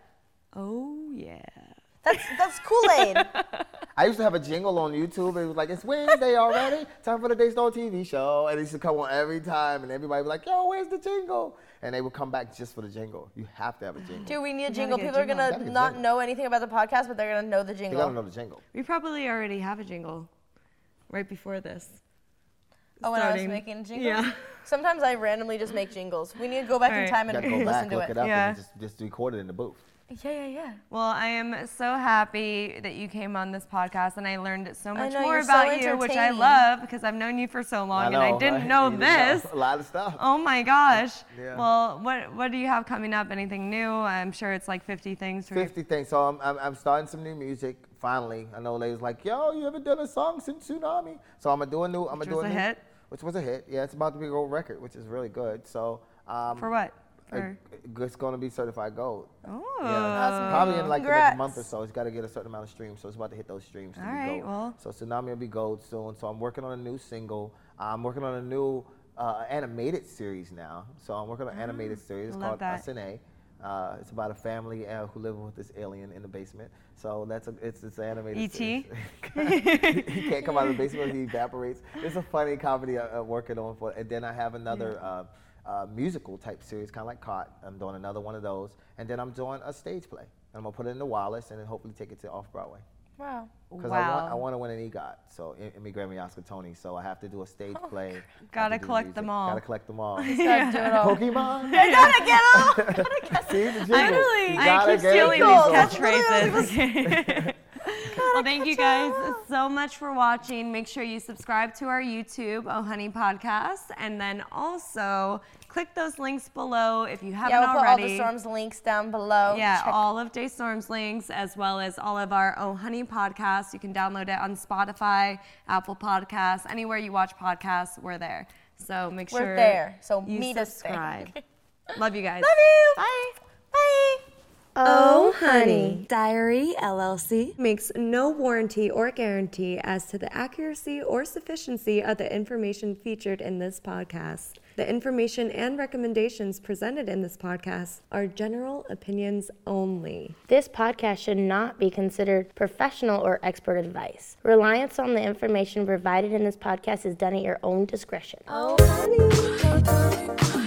Oh yeah. That's that's Kool-Aid. I used to have a jingle on YouTube. It was like, it's Wednesday already. Time for the Daystar T V show. And it used to come on every time. And everybody would be like, yo, where's the jingle? And they would come back just for the jingle. You have to have a jingle. Dude, we need a gotta jingle. get a People are jingle. gonna Gotta get a not jingle. know anything about the podcast, but they're gonna know the You jingle. gotta know the jingle. We probably already have a jingle right before this. Oh, when I was starting. making jingles? Yeah. Sometimes I randomly just make jingles. We need to go back in Alright. time You and gotta go listen back, to look it. it up, Yeah. and just, just record it in the booth. Yeah, yeah, yeah. Well, I am so happy that you came on this podcast, and I learned so much know, more you're so about you, which I entertaining. love because I've known you for so long, and I didn't right? know You didn't this. know A lot of stuff. Oh my gosh. Yeah. Well, what what do you have coming up? Anything new? I'm sure it's like fifty things for fifty things. So I'm, I'm, I'm starting some new music. Finally, I know ladies like, yo, you haven't done a song since Tsunami. So I'm gonna do a new. I'm Which gonna do was a a new, hit? Which was a hit. Yeah, it's about to be a gold record, which is really good. So um, For what? uh, For, it's gonna be certified gold. oh. Yeah, probably in like the Congrats. next month or so. It's got to get a certain amount of streams, so it's about to hit those streams. To All be right, gold. well. So Tsunami will be gold soon. So I'm working on a new single. I'm working on a new uh, animated series now. So I'm working on an animated series. It's Ah, love called that. S N A. Uh, it's about a family uh, who live with this alien in the basement. So that's a, it's it's an animated E T? series. He can't come out of the basement. He evaporates. It's a funny comedy I'm working on for. And then I have another. Uh, Uh, musical type series, kind of like Caught. I'm doing another one of those, and then I'm doing a stage play. I'm gonna put it in the Wallace, and then hopefully take it to off Broadway. Wow. Because Wow. I want, I want to win an EGOT, so E- Emmy, Grammy, Oscar, Tony. So I have to do a stage play. have Oh, Gotta to do collect music. them all. Gotta collect them all. Gotta do it all. Pokemon. I gotta get off. See the jingle. Literally. You I gotta keep get stealing it. these Jingle. catchphrases. Well, thank you guys so much for watching. Make sure you subscribe to our YouTube, Oh Honey Podcast, and then also click those links below if you haven't Yeah, we'll put all the already. Storms links down below. Yeah, Check- all of Daystorm's links, as well as all of our Oh Honey podcasts. You can download it on Spotify, Apple Podcasts, anywhere you watch podcasts, we're there. So make We're sure there, so you meet us there. subscribe. Love you guys. Love you. Bye. Bye. Oh Honey Diary L L C makes no warranty or guarantee as to the accuracy or sufficiency of the information featured in this podcast. The information and recommendations presented in this podcast are general opinions only. This podcast should not be considered professional or expert advice. Reliance on the information provided in this podcast is done at your own discretion. Oh Honey.